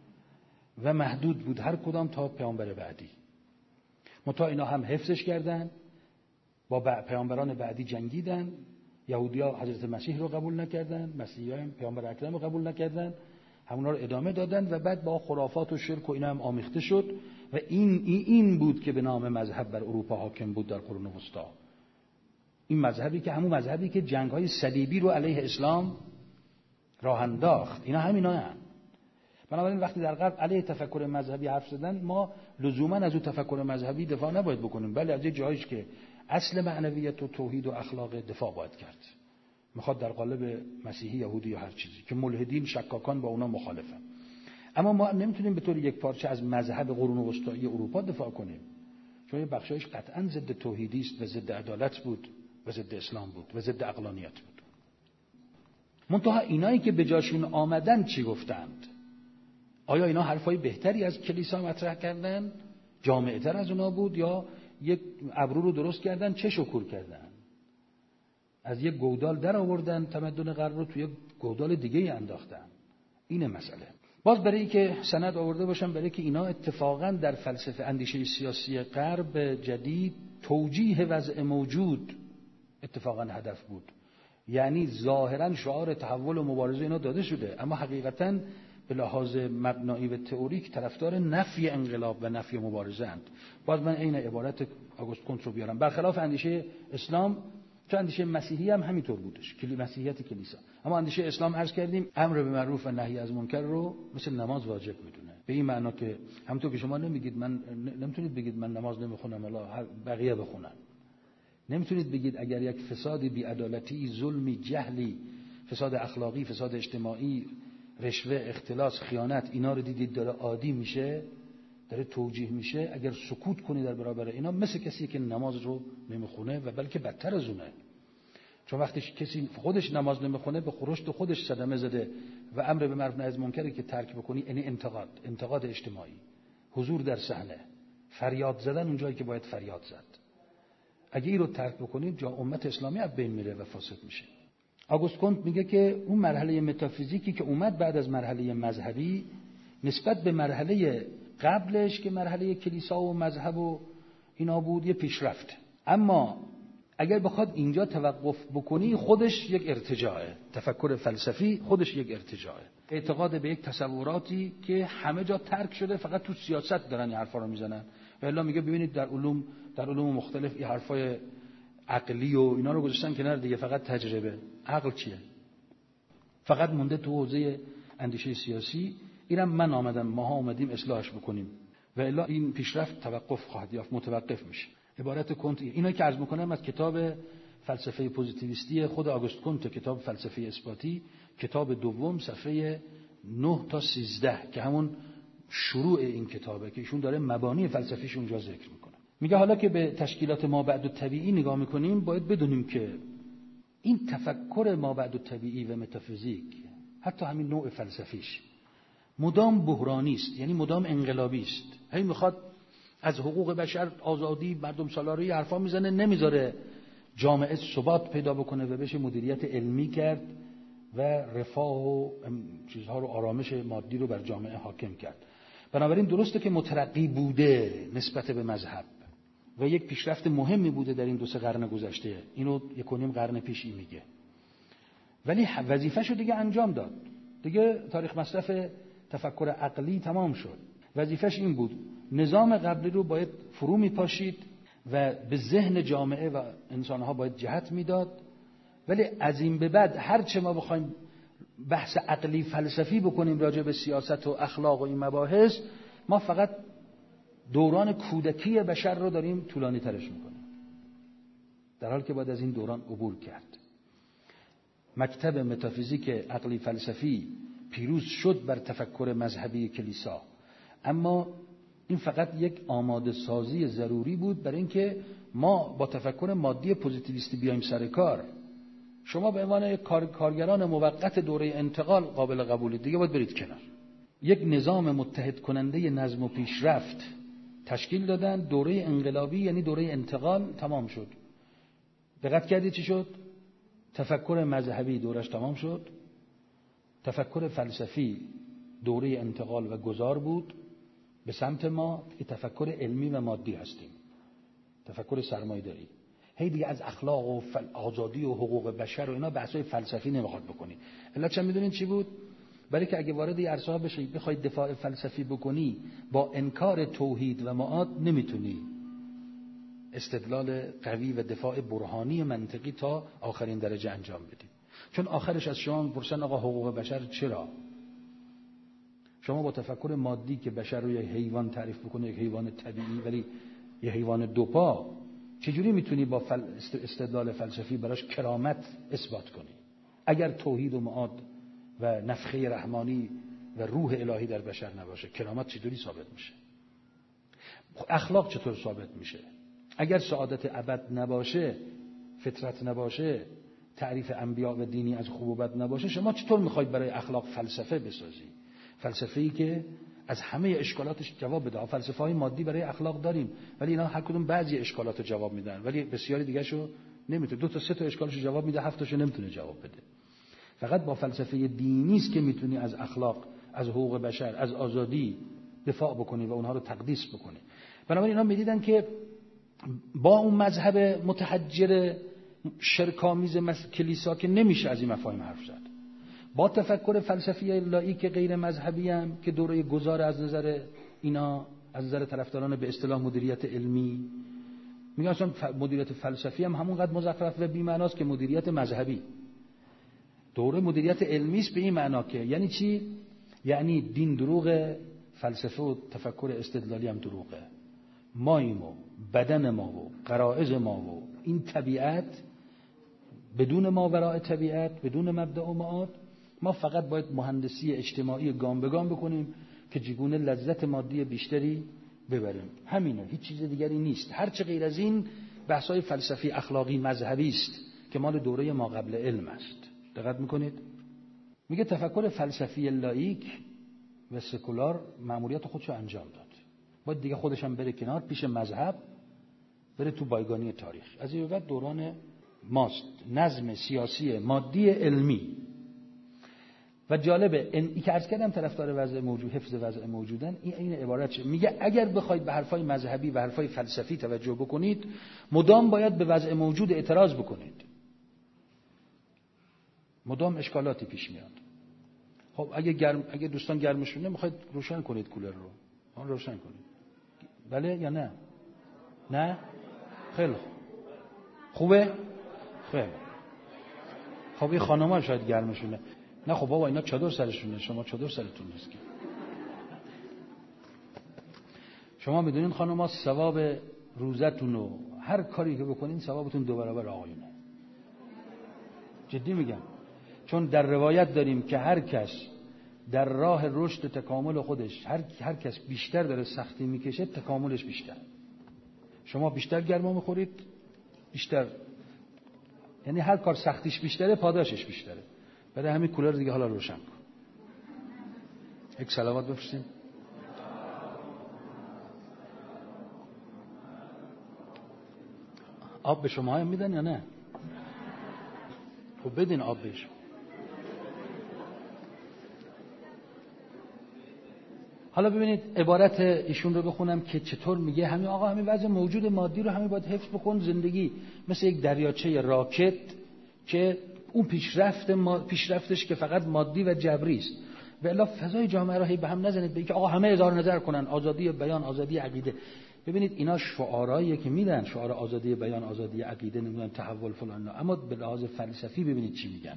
و محدود بود هر کدام تا پیامبر بعدی. منتها اینا هم حفظش کردن، با پیامبران بعدی جنگیدن. یهودی‌ها حضرت مسیح رو قبول نکردن، مسیحی‌ها هم پیامبر اکرم رو قبول نکردن، همونا رو ادامه دادن و بعد با خرافات و شرک و اینا هم آمیخته شد و این این بود که به نام مذهب بر اروپا حاکم بود در قرون وسطا. این مذهبی که همون مذهبی که جنگ‌های صلیبی رو علیه اسلام راه انداخت، اینا همینا هم. بنابراین وقتی در غرب علیه تفکر مذهبی حرف زدن، ما لزوما از اون تفکر مذهبی دفاع نباید بکنیم، بله از جایش که اصل معنویت و توحید و اخلاق دفاع باید کرد. میخواد در قالب مسیحی، یهودی یا هر چیزی که ملحدین، شکاکان با اونا مخالفن. اما ما نمیتونیم به طور یک پارچه از مذهب قرون وسطایی اروپا دفاع کنیم، چون یه بخشایش قطعاً ضد توحیدی است و ضد عدالت بود و ضد اسلام بود و ضد عقلانیت بود. منتها اینایی که به جاشون آمدن چی گفتند؟ آیا اینا حرفای بهتری از کلیسا مطرح کردن؟ جامع‌تر از اونا بود، یا یک ابرو رو درست کردن چه شکور کردن؟ از یک گودال در آوردن تمدن غرب رو توی یک گودال دیگه انداختن. اینه مسئله. باز برای که سند آورده باشم برای که اینا اتفاقا در فلسفه اندیشه سیاسی غرب جدید توجیه وضع موجود اتفاقا هدف بود. یعنی ظاهرا شعار تحول و مبارزه اینا داده شده، اما حقیقتا به لحاظ مبنایی و تئوریک طرفدار نفی انقلاب و نفی مبارزه اند. باز من عین عبارت آگوست کنت رو بیارم، برخلاف اندیشه اسلام، چون اندیشه مسیحی هم همینطور بودش، کلی مسیحیت کلیسا، اما اندیشه اسلام عرض کردیم امر به معروف و نهی از منکر رو مثل نماز واجب میدونه. به این معنا که همونطور که شما نمیگید من نمیتونید بگید من نماز نمیخونم الا بقیه بخونن. نمیتونید بگید اگر یک فسادی، بی‌عدالتی، ظلمی، جهلی، فساد اخلاقی، فساد اجتماعی، رشوه، اختلاس، خیانت، اینا رو دیدید داره عادی میشه، داره توجیه میشه، اگر سکوت کنی در برابر اینا مثل کسی که نماز رو نمیخونه و بلکه بدتر از اونه. چون وقتی کسی خودش نماز نمیخونه به خورشت خودش صدمه زده و امر به معروف نهی از منکری که ترک بکنی یعنی انتقاد، انتقاد اجتماعی، حضور در صحنه، فریاد زدن اونجایی که باید فریاد زد. اگه این رو ترک بکنید جا امت اسلامی از بین میره و فاسد میشه. آگوست کنت میگه که اون مرحله متافیزیکی که اومد بعد از مرحله مذهبی نسبت به مرحله قبلش که مرحله کلیسا و مذهب و اینا بود یه پیشرفت، اما اگر بخواد اینجا توقف بکنی خودش یک ارتجاعه. تفکر فلسفی خودش یک ارتجاعه، اعتقاد به یک تصوراتی که همه جا ترک شده، فقط تو سیاست دارن این حرفا رو میزنن. و الا میگه ببینید در علوم در علوم مختلف این حرفای عقلی و اینا رو گذاشتن کنار دیگه، فقط تجربه. عقل چیه؟ فقط مونده تو حوزه اندیشه سیاسی اینم من آمدم، ماها اومدیم اصلاحش بکنیم و الا این پیشرفت توقف خواهد یافت، متوقف میشه. عبارت کنت اینایی که عرض میکنم از کتاب فلسفه پوزیتیویستی خود آگوست کنت، کتاب فلسفه اثباتی، کتاب دوم، صفحه نه تا سیزده که همون شروع این کتابه که ایشون داره مبانی فلسفیش اونجا ذکر میکنه. میگه حالا که به تشکیلات مابعد الطبیعی نگاه میکنیم باید بدونیم که این تفکر مابعد الطبیعی و متافیزیک، حتی همین نوع فلسفیش مدام بحرانی است، یعنی مدام انقلابی است. هی میخواد از حقوق بشر، آزادی، مردم سالاری حرفا میزنه، نمیذاره جامعه ثبات پیدا بکنه و بشه مدیریت علمی کرد و رفاه و چیزها رو، آرامش مادی رو بر جامعه حاکم کرد. بنابراین درسته که مترقی بوده نسبت به مذهب و یک پیشرفت مهمی بوده در این دو سه قرن گذشته، اینو یک و نیم قرن پیشی میگه، ولی وظیفه‌شو دیگه انجام داد. دیگه تاریخ مصرف تفکر عقلی تمام شد. وظیفه‌ش این بود نظام قبلی رو باید فرو میپاشید و به ذهن جامعه و انسانها باید جهت میداد. ولی از این به بعد هر چه ما بخوایم بحث عقلی فلسفی بکنیم راجع به سیاست و اخلاق و این مباحث، ما فقط دوران کودکی بشر رو داریم طولانی ترش میکنیم، در حالی که باید از این دوران عبور کرد. مکتب متافیزیک عقلی فلسفی پیروز شد بر تفکر مذهبی کلیسا، اما این فقط یک آماده سازی ضروری بود برای اینکه ما با تفکر مادی پوزیتیویستی بیایم سر کار. شما به عنوان کار، کارگران موقت دوره انتقال قابل قبولی، دیگه باید برید کنار. یک نظام متحد کننده نظم و پیشرفت تشکیل دادن. دوره انقلابی یعنی دوره انتقال تمام شد. دقت کردید چی شد؟ تفکر مذهبی دورش تمام شد، تفکر فلسفی دوره انتقال و گذار بود به سمت ما که تفکر علمی و مادی هستیم، تفکر سرمایه‌داری. هی دیگه از اخلاق و آزادی و حقوق بشر و اینا بحث‌های فلسفی نمیخواد بکنی. علت چه میدونین چی بود؟ برای که اگه وارد این عرصه‌ها بشی بخوای دفاع فلسفی بکنی با انکار توحید و معاد، نمیتونی استدلال قوی و دفاع برهانی منطقی تا آخرین درجه انجام بدی. چون آخرش از شما میپرسن آقا حقوق بشر چرا؟ شما با تفکر مادی که بشر رو یک حیوان تعریف بکنه، یک حیوان طبیعی ولی یک حیوان دوپا، چجوری میتونی با فل... استدلال فلسفی براش کرامت اثبات کنی؟ اگر توحید و معاد و نفخه رحمانی و روح الهی در بشر نباشه، کرامت چجوری ثابت میشه؟ اخلاق چطور ثابت میشه؟ اگر سعادت ابد نباشه، فطرت نباشه، تعریف انبیاء و دینی از خوب و بد نباشه، شما چطور میخواید برای اخلاق فلسفه بسازی؟ فلسفه‌ای که از همه اشکالاتش جواب بده. فلسفه‌های مادی برای اخلاق داریم ولی اینا هر کدوم بعضی اشکالاتو جواب میدن ولی بسیاری دیگه‌شو نمیتونه. دو تا سه تا اشکالشو جواب میده، هفتاشو نمیتونه جواب بده. فقط با فلسفه دینی است که میتونی از اخلاق، از حقوق بشر، از آزادی دفاع بکنی و اونها رو تقدیس بکنی. بنابراین اینا میدیدن که با اون مذهب متحجر شرکامیز کلیسا که نمیشه از این مفاهیم حرف زد، با تفکر فلسفی لاییک غیر مذهبی هم که دوره گذار از نظر اینا، از نظر طرفداران به اصطلاح مدیریت علمی، میگن اصلا مدیریت فلسفی هم همونقدر مزخرف و بی‌معناست که مدیریت مذهبی. دوره مدیریت علمی است به این معنا که یعنی چی؟ یعنی دین دروغه، فلسفه و تفکر استدلالی هم دروغه. ماییم و بدن ما و غرایز ما و این طبیعت بدون ماوراء طبیعت، بدون مبدأ و معاد، ما فقط باید مهندسی اجتماعی گام به گام بکنیم که چگونه لذت مادی بیشتری ببریم. همینه، هیچ چیز دیگری نیست. هر چه غیر از این بحث‌های فلسفی، اخلاقی، مذهبی است که مال دوره ما قبل علم است. دقت میکنید؟ میگه تفکر فلسفی لاییک و سکولار مأموریت خودشو انجام داد. باید دیگه خودش هم بره کنار، پیش مذهب بره تو بایگانی تاریخ. از این بعد دوران ماست، نظم سیاسی مادی علمی. و جالبه این که عرض کردم طرفدار وضع موجود، حفظ وضع موجودن، این این عبارت چه میگه؟ اگر بخواید به حرفای مذهبی و حرفای فلسفی توجه بکنید، مدام باید به وضع موجود اعتراض بکنید. مدام اشکالاتی پیش میاد. خب اگه گرم، اگه دوستان گرمشونه میخواید روشن کنید کولر رو، آن روشن کنید. بله یا نه؟ نه؟ خیلی خوبه؟ خیلی خب این خانم‌ها شاید گرمشونه. نه خب بابا اینا چادر سرشونه، شما چادر سرتون نیست که. شما میدونین خانم‌ها ثواب روزتون و هر کاری که بکنین ثوابتون دو برابر آقایونه. جدی میگم. چون در روایت داریم که هر کس در راه رشد و تکامل خودش هر هر کس بیشتر داره سختی میکشه تکاملش بیشتر. شما بیشتر گرما میخورید بیشتر، یعنی هر کار سختیش بیشتره پاداشش بیشتره. برای همین کولر دیگه حالا روشن کن. یک صلوات بفرستیم. آب به شما هم میدن یا نه؟ خب بدین آب بهش. حالا ببینید عبارت ایشون رو بخونم که چطور میگه همین آقا همین وضع موجود مادی رو همین باید حفظ بکن. زندگی مثل یک دریاچه راکت که اون پیشرفت ما پیشرفتش که فقط مادی و جبری است. و الا فضای جامعه رو هی به هم نزنید بگید که آقا همه اظهار نظر کنن، آزادی بیان، آزادی عقیده. ببینید اینا شعارهاییه که میدن، شعار آزادی بیان، آزادی عقیده، نمیدونم تحول فلان، اما به لحاظ فلسفی ببینید چی میگن.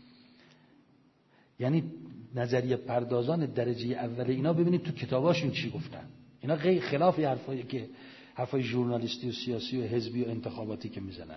یعنی نظریه پردازان درجه اول اینا ببینید تو کتاباشون چی گفتن. اینا غیر خلاف حرفایی که حرفای ژورنالیستی و سیاسی و حزبی و انتخاباتی که میزنن.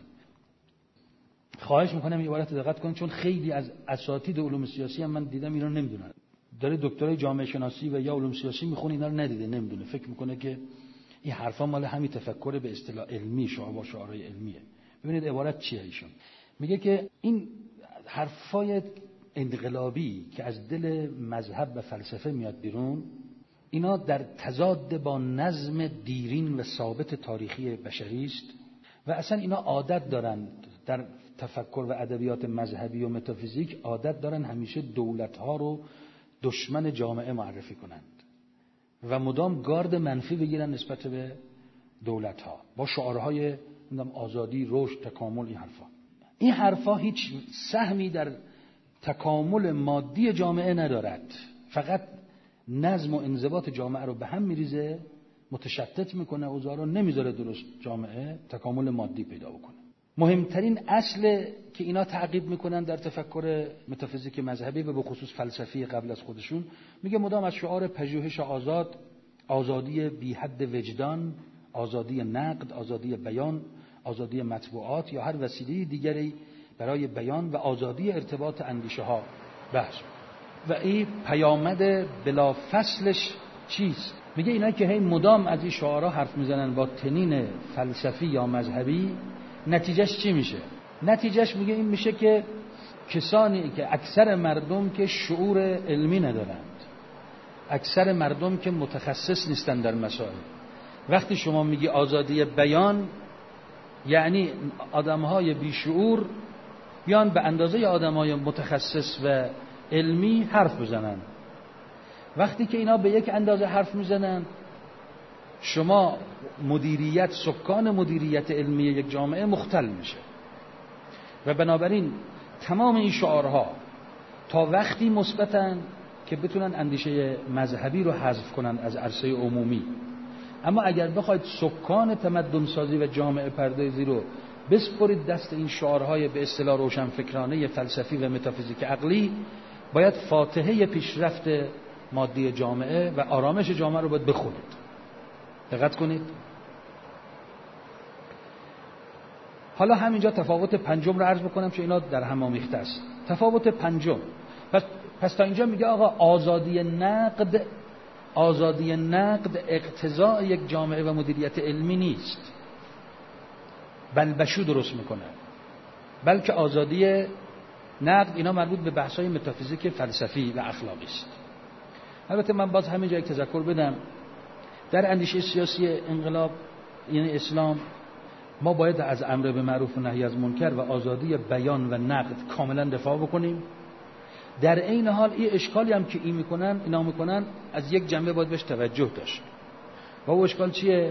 خواهش میکنم این عبارت دقت کنید چون خیلی از اساتید علوم سیاسی هم من دیدم اینا رو نمیدونن. داره دکترای جامعه شناسی و یا علوم سیاسی میخونه اینا رو ندیده، نمیدونه، فکر میکنه که این حرفا مال همین تفکر به اصطلاح علمی شعار با شعارهای علمیه. ببینید عبارت چیه ایشون. میگه که این حرفای انقلابی که از دل مذهب و فلسفه میاد بیرون، اینا در تضاد با نظم دیرین و ثابت تاریخی بشری است و اصلا اینا عادت دارن در تفکر و ادبیات مذهبی و متافیزیک عادت دارن همیشه دولت‌ها رو دشمن جامعه معرفی کنند و مدام گارد منفی بگیرن نسبت به دولت‌ها با شعارهای آزادی، رشد، تکامل. این حرفا این حرفا هیچ سهمی در تکامل مادی جامعه ندارد، فقط نظم و انضباط جامعه رو به هم میریزه، متشتت میکنه، اوضاع رو نمیذاره درست جامعه تکامل مادی پیدا بکنه. مهمترین اصل که اینا تعقیب میکنن در تفکر متافیزیک مذهبی و به خصوص فلسفی قبل از خودشون، میگه مدام از شعار پژوهش آزاد، آزادی بی حد وجدان، آزادی نقد، آزادی بیان، آزادی مطبوعات یا هر وسیله دیگری برای بیان و آزادی ارتباط اندیشه ها بحث. و این پیامد بلا فصلش چیست؟ میگه اینا که هی مدام از این شعارها حرف میزنن با تنین فلسفی یا مذهبی، نتیجهش چی میشه؟ نتیجهش میگه این میشه که کسانی که اکثر مردم که شعور علمی ندارند، اکثر مردم که متخصص نیستن در مسائل، وقتی شما میگی آزادی بیان یعنی آدمهای بیشعور بیان به اندازه آدمهای متخصص و علمی حرف بزنن. وقتی که اینا به یک اندازه حرف میزنن، شما مدیریت سکان مدیریت علمی یک جامعه مختل میشه و بنابراین تمام این شعارها تا وقتی مثبتن که بتونن اندیشه مذهبی رو حذف کنن از عرصه عمومی. اما اگر بخواید سکان تمدن سازی و جامعه پردازی رو بسپرید دست این شعارهای به اصطلاح روشنفکرانه فلسفی و متافیزیک عقلی، باید فاتحه پیشرفت مادی جامعه و آرامش جامعه رو باید بخونید. دقت کنید. حالا همینجا تفاوت پنجم رو عرض بکنم چون اینا در هم آمیخته است. تفاوت پنجم، پس پس تا اینجا میگه آقا آزادی نقد، آزادی نقد اقتضاء یک جامعه و مدیریت علمی نیست، بلبشو درست میکنه، بلکه آزادی نقد اینا مربوط به بحث‌های متافیزیک فلسفی و اخلاقی است. البته من باز همینجا یک تذکر بدم، در اندیشه سیاسی انقلاب یعنی اسلام ما باید از امر به معروف و نهی از منکر و آزادی بیان و نقد کاملا دفاع بکنیم. در این حال این اشکالی هم که این میکنن اینا میکنن از یک جنبه باید بهش توجه داشت. و اون اشکال چیه؟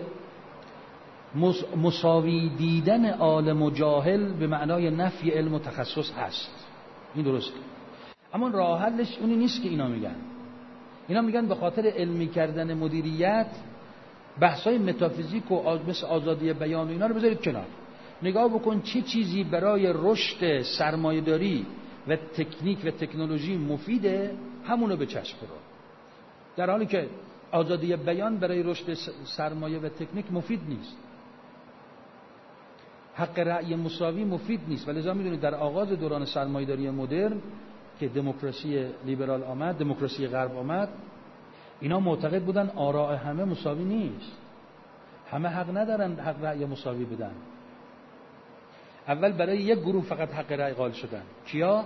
مساوی دیدن عالم و جاهل به معنای نفی علم و تخصص هست، این درسته، اما راه حلش اونی نیست که اینا میگن. اینا میگن به خاطر علمی کردن مدیریت بحث‌های متافیزیک و مثل آزادی بیان و اینا رو بذارید کنار، نگاه بکن چه چیزی برای رشد سرمایه‌داری و تکنیک و تکنولوژی مفیده، همونو به چشم برو. در حالی که آزادی بیان برای رشد سرمایه و تکنیک مفید نیست. حق رأی مساوی مفید نیست. ولذا میدونید در آغاز دوران سرمایه‌داری مدرن که دموکراسی لیبرال آمد، دموکراسی غرب آمد، اینا معتقد بودن آراء همه مساوی نیست. همه حق ندارن حق رأی مساوی بدن. اول برای یک گروه فقط حق رأی قائل شدن. کیا؟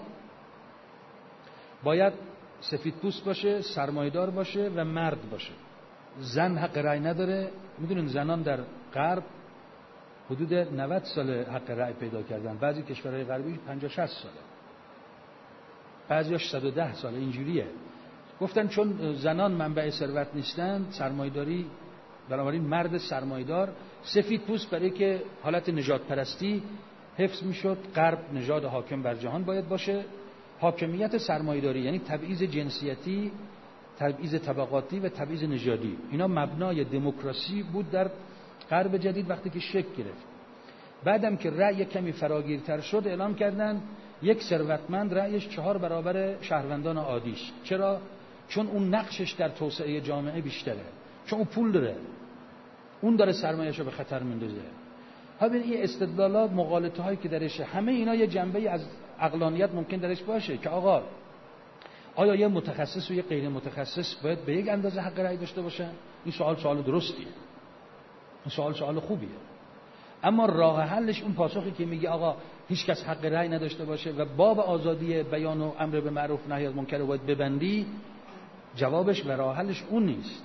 باید سفید پوست باشه، سرمایه‌دار باشه و مرد باشه. زن حق رأی نداره. میدونین زنان در غرب حدود نود سال حق رأی پیدا کردن. بعضی کشورهای غربی پنجاه شصت ساله. بعضیاش صد و ده ساله. اینجوریه. گفتن چون زنان منبع ثروت نیستن، سرمایه‌داری، بنابراین مرد سرمایه‌دار سفید پوست برای که حالت نژاد پرستی حفظ میشد، غرب نژاد حاکم بر جهان باید باشه. حاکمیت سرمایه‌داری یعنی تبعیض جنسیتی، تبعیض طبقاتی و تبعیض نژادی، اینا مبنای دموکراسی بود در غرب جدید وقتی که شکل گرفت. بعدم که رأی کمی فراگیرتر شد اعلام کردن یک ثروتمند رأیش چهار برابر شهروندان عادیش. چرا؟ چون اون نقشش در توسعه جامعه بیشتره، چون اون پول داره، اون داره سرمایه‌شو به خطر میندازه. همین این استدلالات، مغالطه هایی که درشه، همه اینا یه جنبه از عقلانیت ممکن درش باشه که آقا آیا یه متخصص و یه غیر متخصص باید به یک اندازه حق رأی داشته باشن؟ این سوال سوال درستیه، این سوال سوال خوبیه. اما راه حلش اون پاسخی که میگه آقا هیچ کس حق رأی نداشته باشه و باب آزادی بیان و امر به معروف نهی از منکر رو باید ببندی، جوابش و راه حلش اون نیست.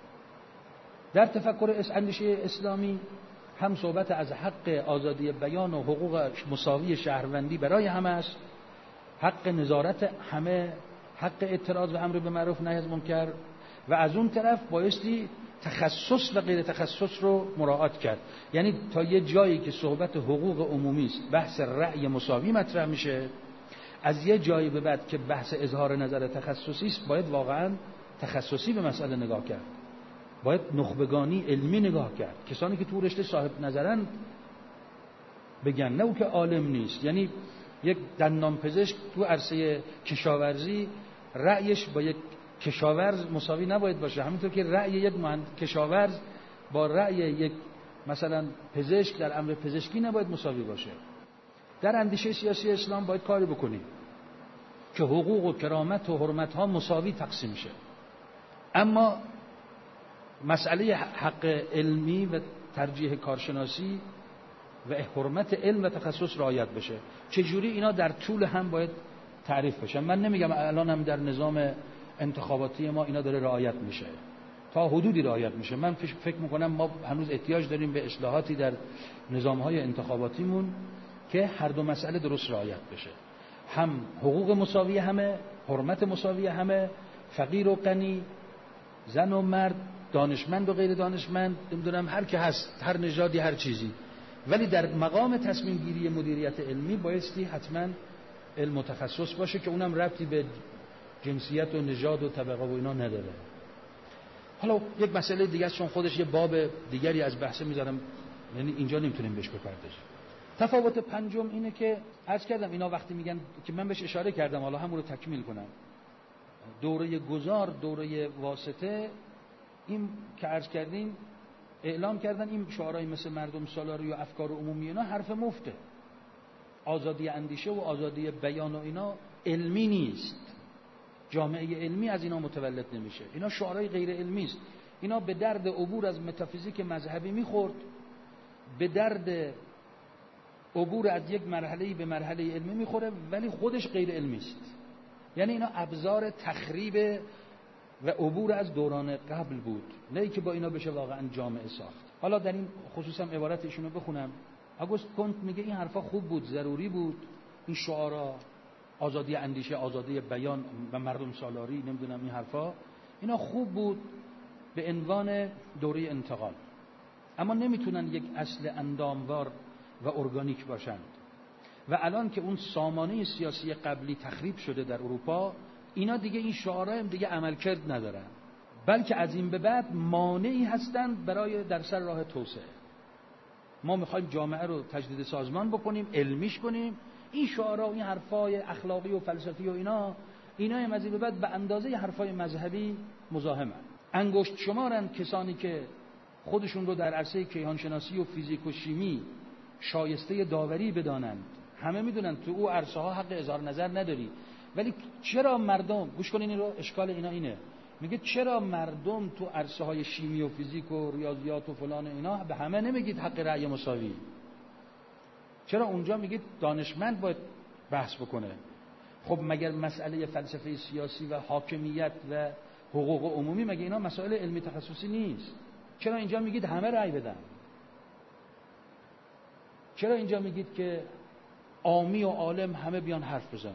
در تفکر اندیشه اسلامی هم صحبت از حق آزادی بیان و حقوق مساوی شهروندی برای همه است، حق نظارت همه، حق اعتراض و امر به معروف نهی از منکر، و از اون طرف بایستی تخصص و غیر تخصص رو مراعات کرد. یعنی تا یه جایی که صحبت حقوق عمومی است، بحث رأی مساوی مطرح میشه، از یه جایی به بعد که بحث اظهار نظر تخصصی است باید واقعا تخصصی به مسئله نگاه کرد، باید نخبگانی علمی نگاه کرد. کسانی که تو رشته صاحب نظرن بگن، نه او که عالم نیست. یعنی یک دندان پزشک تو عرصه کشاورزی رأیش با یک کشاورز مساوی نباید باشه، همینطور که رأی یک کشاورز با رأی یک مثلا پزشک در امر پزشکی نباید مساوی باشه. در اندیشه سیاسی اسلام باید کاری بکنیم که حقوق و کرامت و حرمت ها مساوی تقسیم شه. اما مسئله حق علمی و ترجیح کارشناسی و حرمت علم و تخصص رعایت بشه. چجوری اینا در طول هم باید تعریف بشن. من نمیگم الان هم در نظام انتخاباتی ما اینا داره رعایت میشه، تا حدودی رعایت میشه. من فکر میکنم ما هنوز احتیاج داریم به اصلاحاتی در نظامهای انتخاباتیمون که هر دو مسئله درست رعایت بشه، هم حقوق مساوی همه، حرمت مساوی همه، فقیر و غنی، زن و مرد، دانشمند و غیر دانشمند، نمیدونم هر که هست، هر نژادی، هر چیزی. ولی در مقام تصمیم گیری مدیریت علمی بایستی حتما علم و تخصص باشه که اونم ربطی به جنسیت و نژاد و طبقه و اینا نداره. حالا یک مسئله دیگه است، چون خودش یه باب دیگری از بحثه میذارم، یعنی اینجا نمیتونیم بهش بپردازیم. تفاوت پنجم اینه که عرض کردم اینا وقتی میگن که من بهش اشاره کردم، حالا همون رو تکمیل کنم. دوره گذار، دوره واسطه، این که عرض کردیم اعلام کردن این شعارهای مثل مردم سالاری و افکار عمومی اینا حرف مفته. آزادی اندیشه و آزادی بیان و اینا علمی نیست. جامعه علمی از اینا متولد نمیشه. اینا شعارهای غیر علمی است. اینا به درد عبور از متافیزیک مذهبی میخورد، به درد عبور از یک مرحله‌ای به مرحله علمی میخوره، ولی خودش غیر علمی است. یعنی اینا ابزار تخریب و عبور از دوران قبل بود، نه ای که با اینا بشه واقعا جامعه ساخت. حالا در این خصوص هم عبارت ایشونو بخونم. آگوست کنت میگه این حرفا خوب بود، ضروری بود، این شعارا، آزادی اندیشه، آزادی بیان و مردم سالاری، نمیدونم این حرفا، اینا خوب بود به عنوان دوره انتقال، اما نمیتونن یک اصل انداموار و ارگانیک باشند. و الان که اون سامانه سیاسی قبلی تخریب شده در اروپا، اینا دیگه این شعارها هم دیگه عملکرد ندارن، بلکه از این به بعد مانعی هستند برای در سر راه توسعه. ما میخوایم جامعه رو تجدید سازمان بکنیم، علمیش کنیم، این شعارها و این حرفای اخلاقی و فلسفی و اینا اینا هم از این به بعد به اندازه حرفای مذهبی مزاحمن. انگشت شمارن کسانی که خودشون رو در عرصه کیهانشناسی و فیزیک و شیمی شایسته داوری بدانند. همه میدونن تو او عرصه ها حق اظهار نظر نداری، ولی چرا مردم، گوش کنین این رو، اشکال اینا اینه، میگه چرا مردم تو عرصه های شیمی و فیزیک و ریاضیات و فلان اینا به همه نمیگید حق رأی مساوی؟ چرا اونجا میگید دانشمند باید بحث بکنه؟ خب مگر مسئله فلسفه سیاسی و حاکمیت و حقوق عمومی مگه اینا مسائل علمی تخصصی نیست؟ چرا اینجا میگید همه رأی بدن؟ چرا اینجا میگید که عامی و عالم همه بیان حرف بزنن؟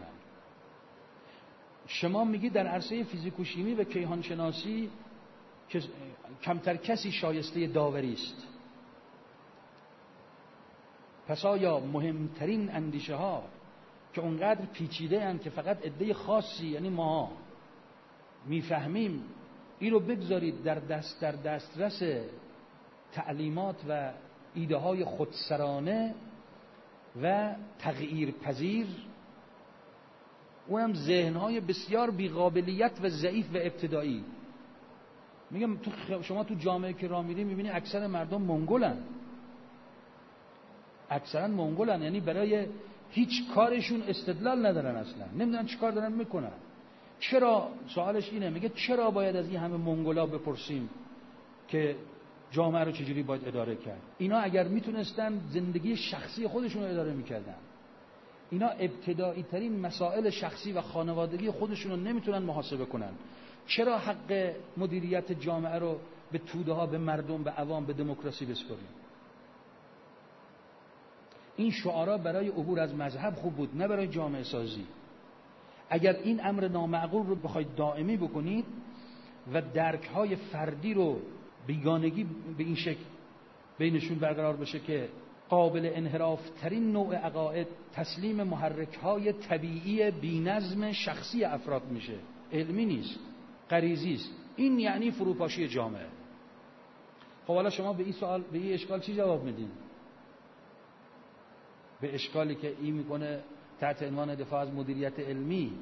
شما میگید در عرصه فیزیک و شیمی و کیهان شناسی که کمتر کسی شایسته داوری است. پس آیا مهمترین اندیشه ها که اونقدر پیچیده اند که فقط عده خاصی یعنی ما میفهمیم، این رو بگذارید در دست در دسترس تعلیمات و ایده های خودسرانه و تغییر پذیر، اونم ذهن‌های بسیار بی‌قابلیت و ضعیف و ابتدایی؟ میگم تو شما تو جامعه که راه میری میبینی اکثر مردم منگولن، اکثرا منگولن، یعنی برای هیچ کارشون استدلال ندارن، اصلا نمیدونن چی کار دارن میکنن. چرا؟ سوالش اینه، میگه چرا باید از این همه منگولا بپرسیم که جامعه رو چجوری باید اداره کرد؟ اینا اگر میتونستن زندگی شخصی خودشون رو اداره میکردن. اینا ابتدایی ترین مسائل شخصی و خانوادگی خودشون رو نمیتونن محاسبه کنن. چرا حق مدیریت جامعه رو به توده ها، به مردم، به عوام، به دموکراسی بسپاریم؟ این شعارا برای عبور از مذهب خوب بود، نه برای جامعه سازی. اگر این امر نامعقول رو بخواید دائمی بکنید و درک‌های فردی رو، بیگانگی به این شکل بینشون برقرار بشه که قابل انحراف ترین نوع عقاید تسلیم محرک‌های طبیعی بی‌نظم شخصی افراد میشه، علمی نیست، غریزی است، این یعنی فروپاشی جامعه. خب حالا شما به این سوال، به این اشکال چی جواب میدین؟ به اشکالی که این میکنه تحت عنوان دفاع از مدیریت علمی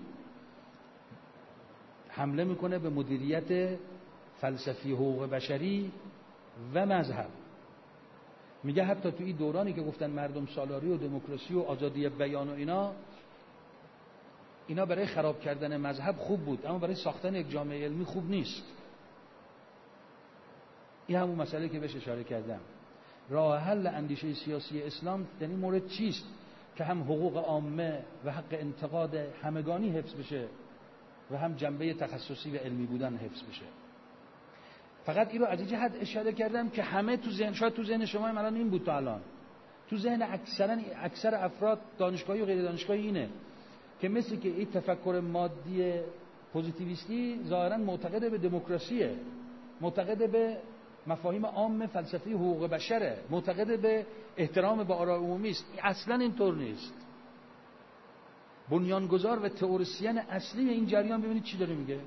حمله میکنه به مدیریت فلسفی حقوق بشری و مذهب. میگه حتی تو این دورانی که گفتن مردم سالاری و دموکراسی و آزادی بیان و اینا اینا برای خراب کردن مذهب خوب بود، اما برای ساختن یک جامعه علمی خوب نیست. این همون مسئله که بهش اشاره کردم. راه حل اندیشه سیاسی اسلام در این مورد چیست؟ که هم حقوق عامه و حق انتقاد همگانی حفظ بشه و هم جنبه تخصصی و علمی بودن حفظ بشه. فقط این رو از این جهت اشاره کردم که همه تو ذهن، شاید تو ذهن شما الان این بود تا الان، تو ذهن اکثرا اکثر افراد دانشگاهی و غیر دانشگاهی اینه که مثل که این تفکر مادی پوزیتیویستی ظاهرا معتقد به دموکراسیه، معتقد به مفاهیم عام فلسفی حقوق بشره، معتقد به احترام به آراء عمومی است. اصلا اینطور نیست. بنیانگذار و تئوریسین اصلی این جریان ببینید چی داره میگه.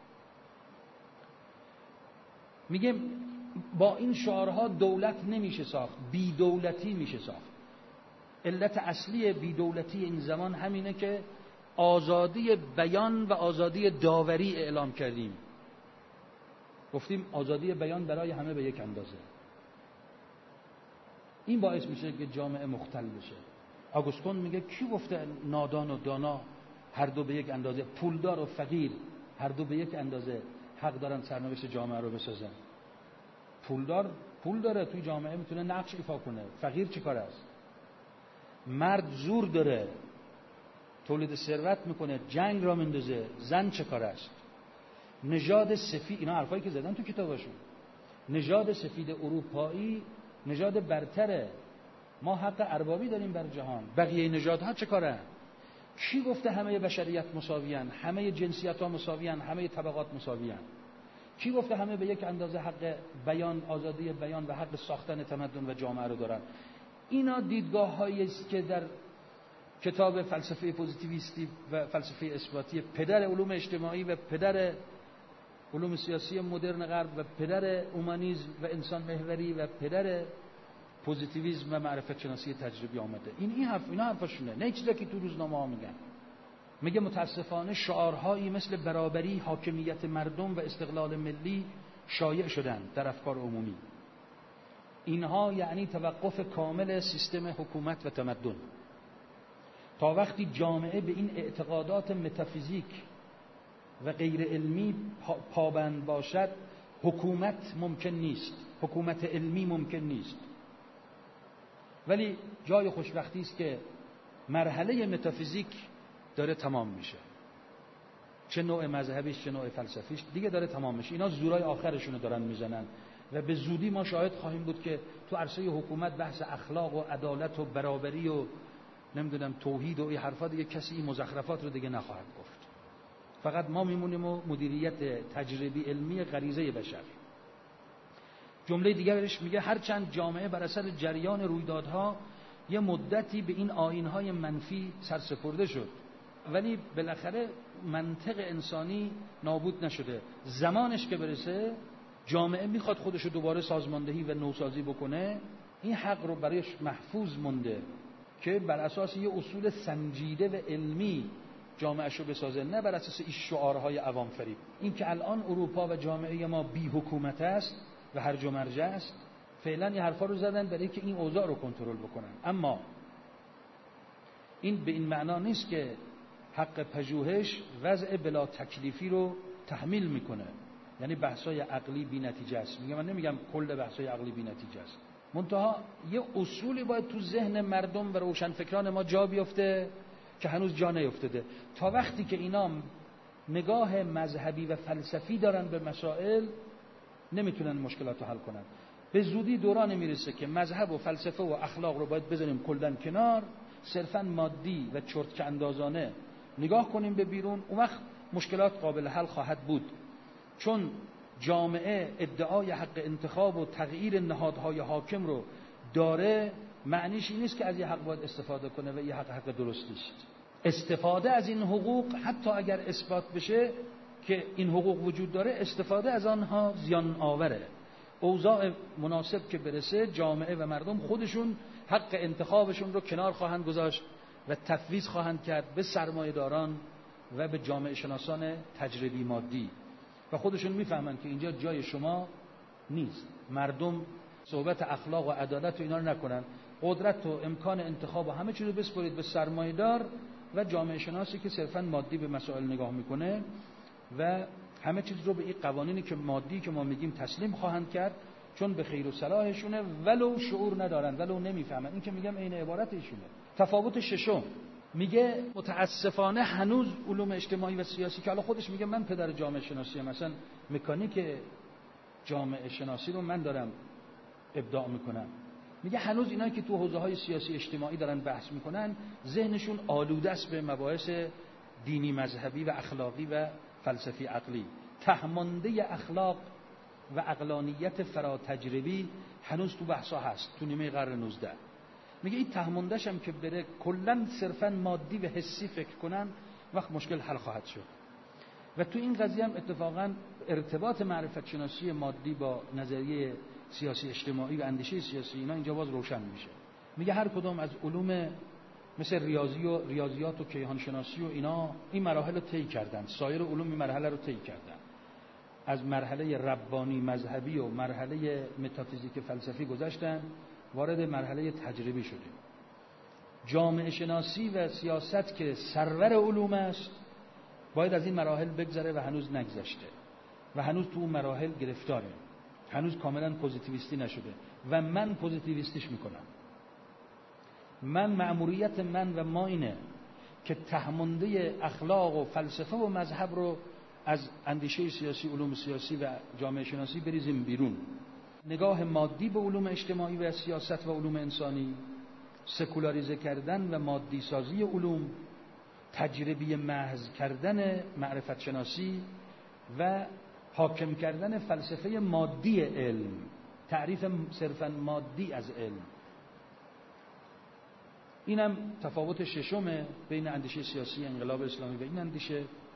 میگه با این شعارها دولت نمیشه ساخت، بی دولتی میشه ساخت. علت اصلی بی دولتی این زمان همینه که آزادی بیان و آزادی داوری اعلام کردیم. گفتیم آزادی بیان برای همه به یک اندازه. این باعث میشه که جامعه مختل بشه. آگوستون میگه کی گفته نادان و دانا هر دو به یک اندازه، پولدار و فقیر هر دو به یک اندازه حق دارن سرنوشت جامعه رو بسازن؟ پولدار پول داره توی جامعه میتونه نقش ایفا کنه، فقیر چی کار است؟ مرد زور داره، تولید ثروت میکنه، جنگ را مندازه، زن چه کار است؟ نژاد سفید، اینا حرفایی که زدن تو کتابشون، نژاد سفید اروپایی نژاد برتره، ما حق اربابی داریم بر جهان، بقیه نژادها چه کاره؟ کی گفته همه بشریت مساویان، همه جنسیت ها مساویان، همه طبقات مساویان؟ کی گفته همه به یک اندازه حق بیان، آزادی بیان و حق ساختن تمدن و جامعه رو دارن؟ اینا دیدگاه هایی است که در کتاب فلسفه پوزیتیویستی و فلسفه اثباتی پدر علوم اجتماعی و پدر علوم سیاسی مدرن غرب و پدر اومانیسم و انسان محوری و پدر پوزیتیویسم و معرفت شناسی تجربی آمده. این این حرف اینا حرفشونه، نه چیزی که تو روزنامه ها میگن. میگه متاسفانه شعارهایی مثل برابری، حاکمیت مردم و استقلال ملی شایع شدن در افکار عمومی. اینها یعنی توقف کامل سیستم حکومت و تمدن. تا وقتی جامعه به این اعتقادات متافیزیک و غیر علمی پابند باشد، حکومت ممکن نیست، حکومت علمی ممکن نیست. ولی جای خوشبختی است که مرحله متافیزیک داره تمام میشه، چه نوع مذهبیش چه نوع فلسفیش دیگه داره تمام میشه. اینا زورای آخرشونو دارن میزنن و به زودی ما شاهد خواهیم بود که تو عرصه حکومت بحث اخلاق و عدالت و برابری و نمیدونم توحید و این حرفا دیگه کسی این مزخرفات رو دیگه نخواهد گفت. فقط ما میمونیم و مدیریت تجربی علمی غریزه بشر. جمله دیگرش میگه هرچند جامعه بر اثر جریان رویدادها یه مدتی به این آیین‌های منفی سرسپرده شد، ولی بالاخره منطق انسانی نابود نشده. زمانش که برسه جامعه میخواد خودش رو دوباره سازماندهی و نوسازی بکنه، این حق رو برایش محفوظ مونده که بر اساس یه اصول سنجیده و علمی جامعه‌ش رو بسازه، نه بر اساس این شعارهای عوام فریب. این که الان اروپا و جامعه ما بی حکومت است و هرج و مرج است، فعلا این حرفا رو زدن برای که این اوضاع رو کنترل بکنن. اما این به این معنا نیست که حق پژوهش وضع بلا تکلیفی رو تحمیل میکنه، یعنی بحثای عقلی بی نتیجه است. میگم من نمیگم کل بحثای عقلی بی نتیجه است، منتها یه اصولی باید تو ذهن مردم و روشنفکران ما جا بیفته که هنوز جا نیفتاده. تا وقتی که اینا نگاه مذهبی و فلسفی دارن به مسائل، نمیتونن مشکلات رو حل کنن. به زودی دوران میرسه که مذهب و فلسفه و اخلاق رو باید بذاریم کلاً کنار، صرفاً مادی و چرتک اندازانه نگاه کنیم به بیرون. اون وقت مشکلات قابل حل خواهد بود، چون جامعه ادعای حق انتخاب و تغییر نهادهای حاکم رو داره. معنیش این نیست که از یه حق باید استفاده کنه و یه حق حق درستی است. استفاده از این حقوق حتی اگر اثبات بشه که این حقوق وجود داره، استفاده از آنها زیان آوره. اوضاع مناسب که برسه، جامعه و مردم خودشون حق انتخابشون رو کنار خواهند گذاشت و تفویض خواهند کرد به سرمایه‌داران و به جامعه شناسان تجربی مادی و خودشون میفهمن که اینجا جای شما نیست. مردم صحبت اخلاق و عدالت و اینا رو نکنن، قدرت و امکان انتخاب و همه چیز رو بسپارید به سرمایه‌دار و جامعه شناسی که صرفاً مادی به مسائل نگاه میکنه و همه چیز رو به این قوانینی که مادی که ما میگیم تسلیم خواهند کرد، چون به خیر و صلاحشونه، ولو شعور ندارن، ولو نمیفهمن. این که میگم عین عبارت ایشونه. تفاوت ششم میگه متاسفانه هنوز علوم اجتماعی و سیاسی که حالا خودش میگه من پدر جامعه شناسی ام، مثلا مکانیک جامعه شناسی رو من دارم ابداع میکنم، میگه هنوز اینایی که تو حوزه‌های سیاسی اجتماعی دارن بحث میکنن ذهنشون آلوده است به مباحث دینی مذهبی و اخلاقی و فلسفی عقلی. تهمانده اخلاق و عقلانیت فراتجربی هنوز تو بحثا هست تو نیمه قرن نوزده. میگه این تهمانده‌ش هم که بره کلاً صرفاً مادی و حسی فکر کنن، وقت مشکل حل خواهد شد. و تو این قضیه هم اتفاقاً ارتباط معرفت شناسی مادی با نظریه سیاسی اجتماعی و اندیشه سیاسی اینا اینجا باز روشن میشه. میگه هر کدوم از علوم مثل ریاضی و ریاضیات و کیهان شناسی و اینا این مراحل رو طی کردن، سایر علوم این مرحله رو طی کردن. از مرحله ربانی مذهبی و مرحله متافیزیک فلسفی گذشتن، وارد مرحله تجربی شدیم. جامعه شناسی و سیاست که سرور علوم است باید از این مراحل بگذره و هنوز نگذشته و هنوز تو اون مراحل گرفتاره، هنوز کاملا پوزیتیویستی نشده و من پوزیتیویستیش میکنم. من مأموریت من و ما اینه که تهمانده اخلاق و فلسفه و مذهب رو از اندیشه سیاسی، علوم سیاسی و جامعه شناسی بریزیم بیرون. نگاه مادی به علوم اجتماعی و سیاست و علوم انسانی، سکولاریزه کردن و مادی سازی علوم، تجربی محض کردن معرفت شناسی و حاکم کردن فلسفه مادی علم، تعریف صرفاً مادی از علم. اینم تفاوت ششمه بین اندیشه سیاسی انقلاب اسلامی و این اندیشه.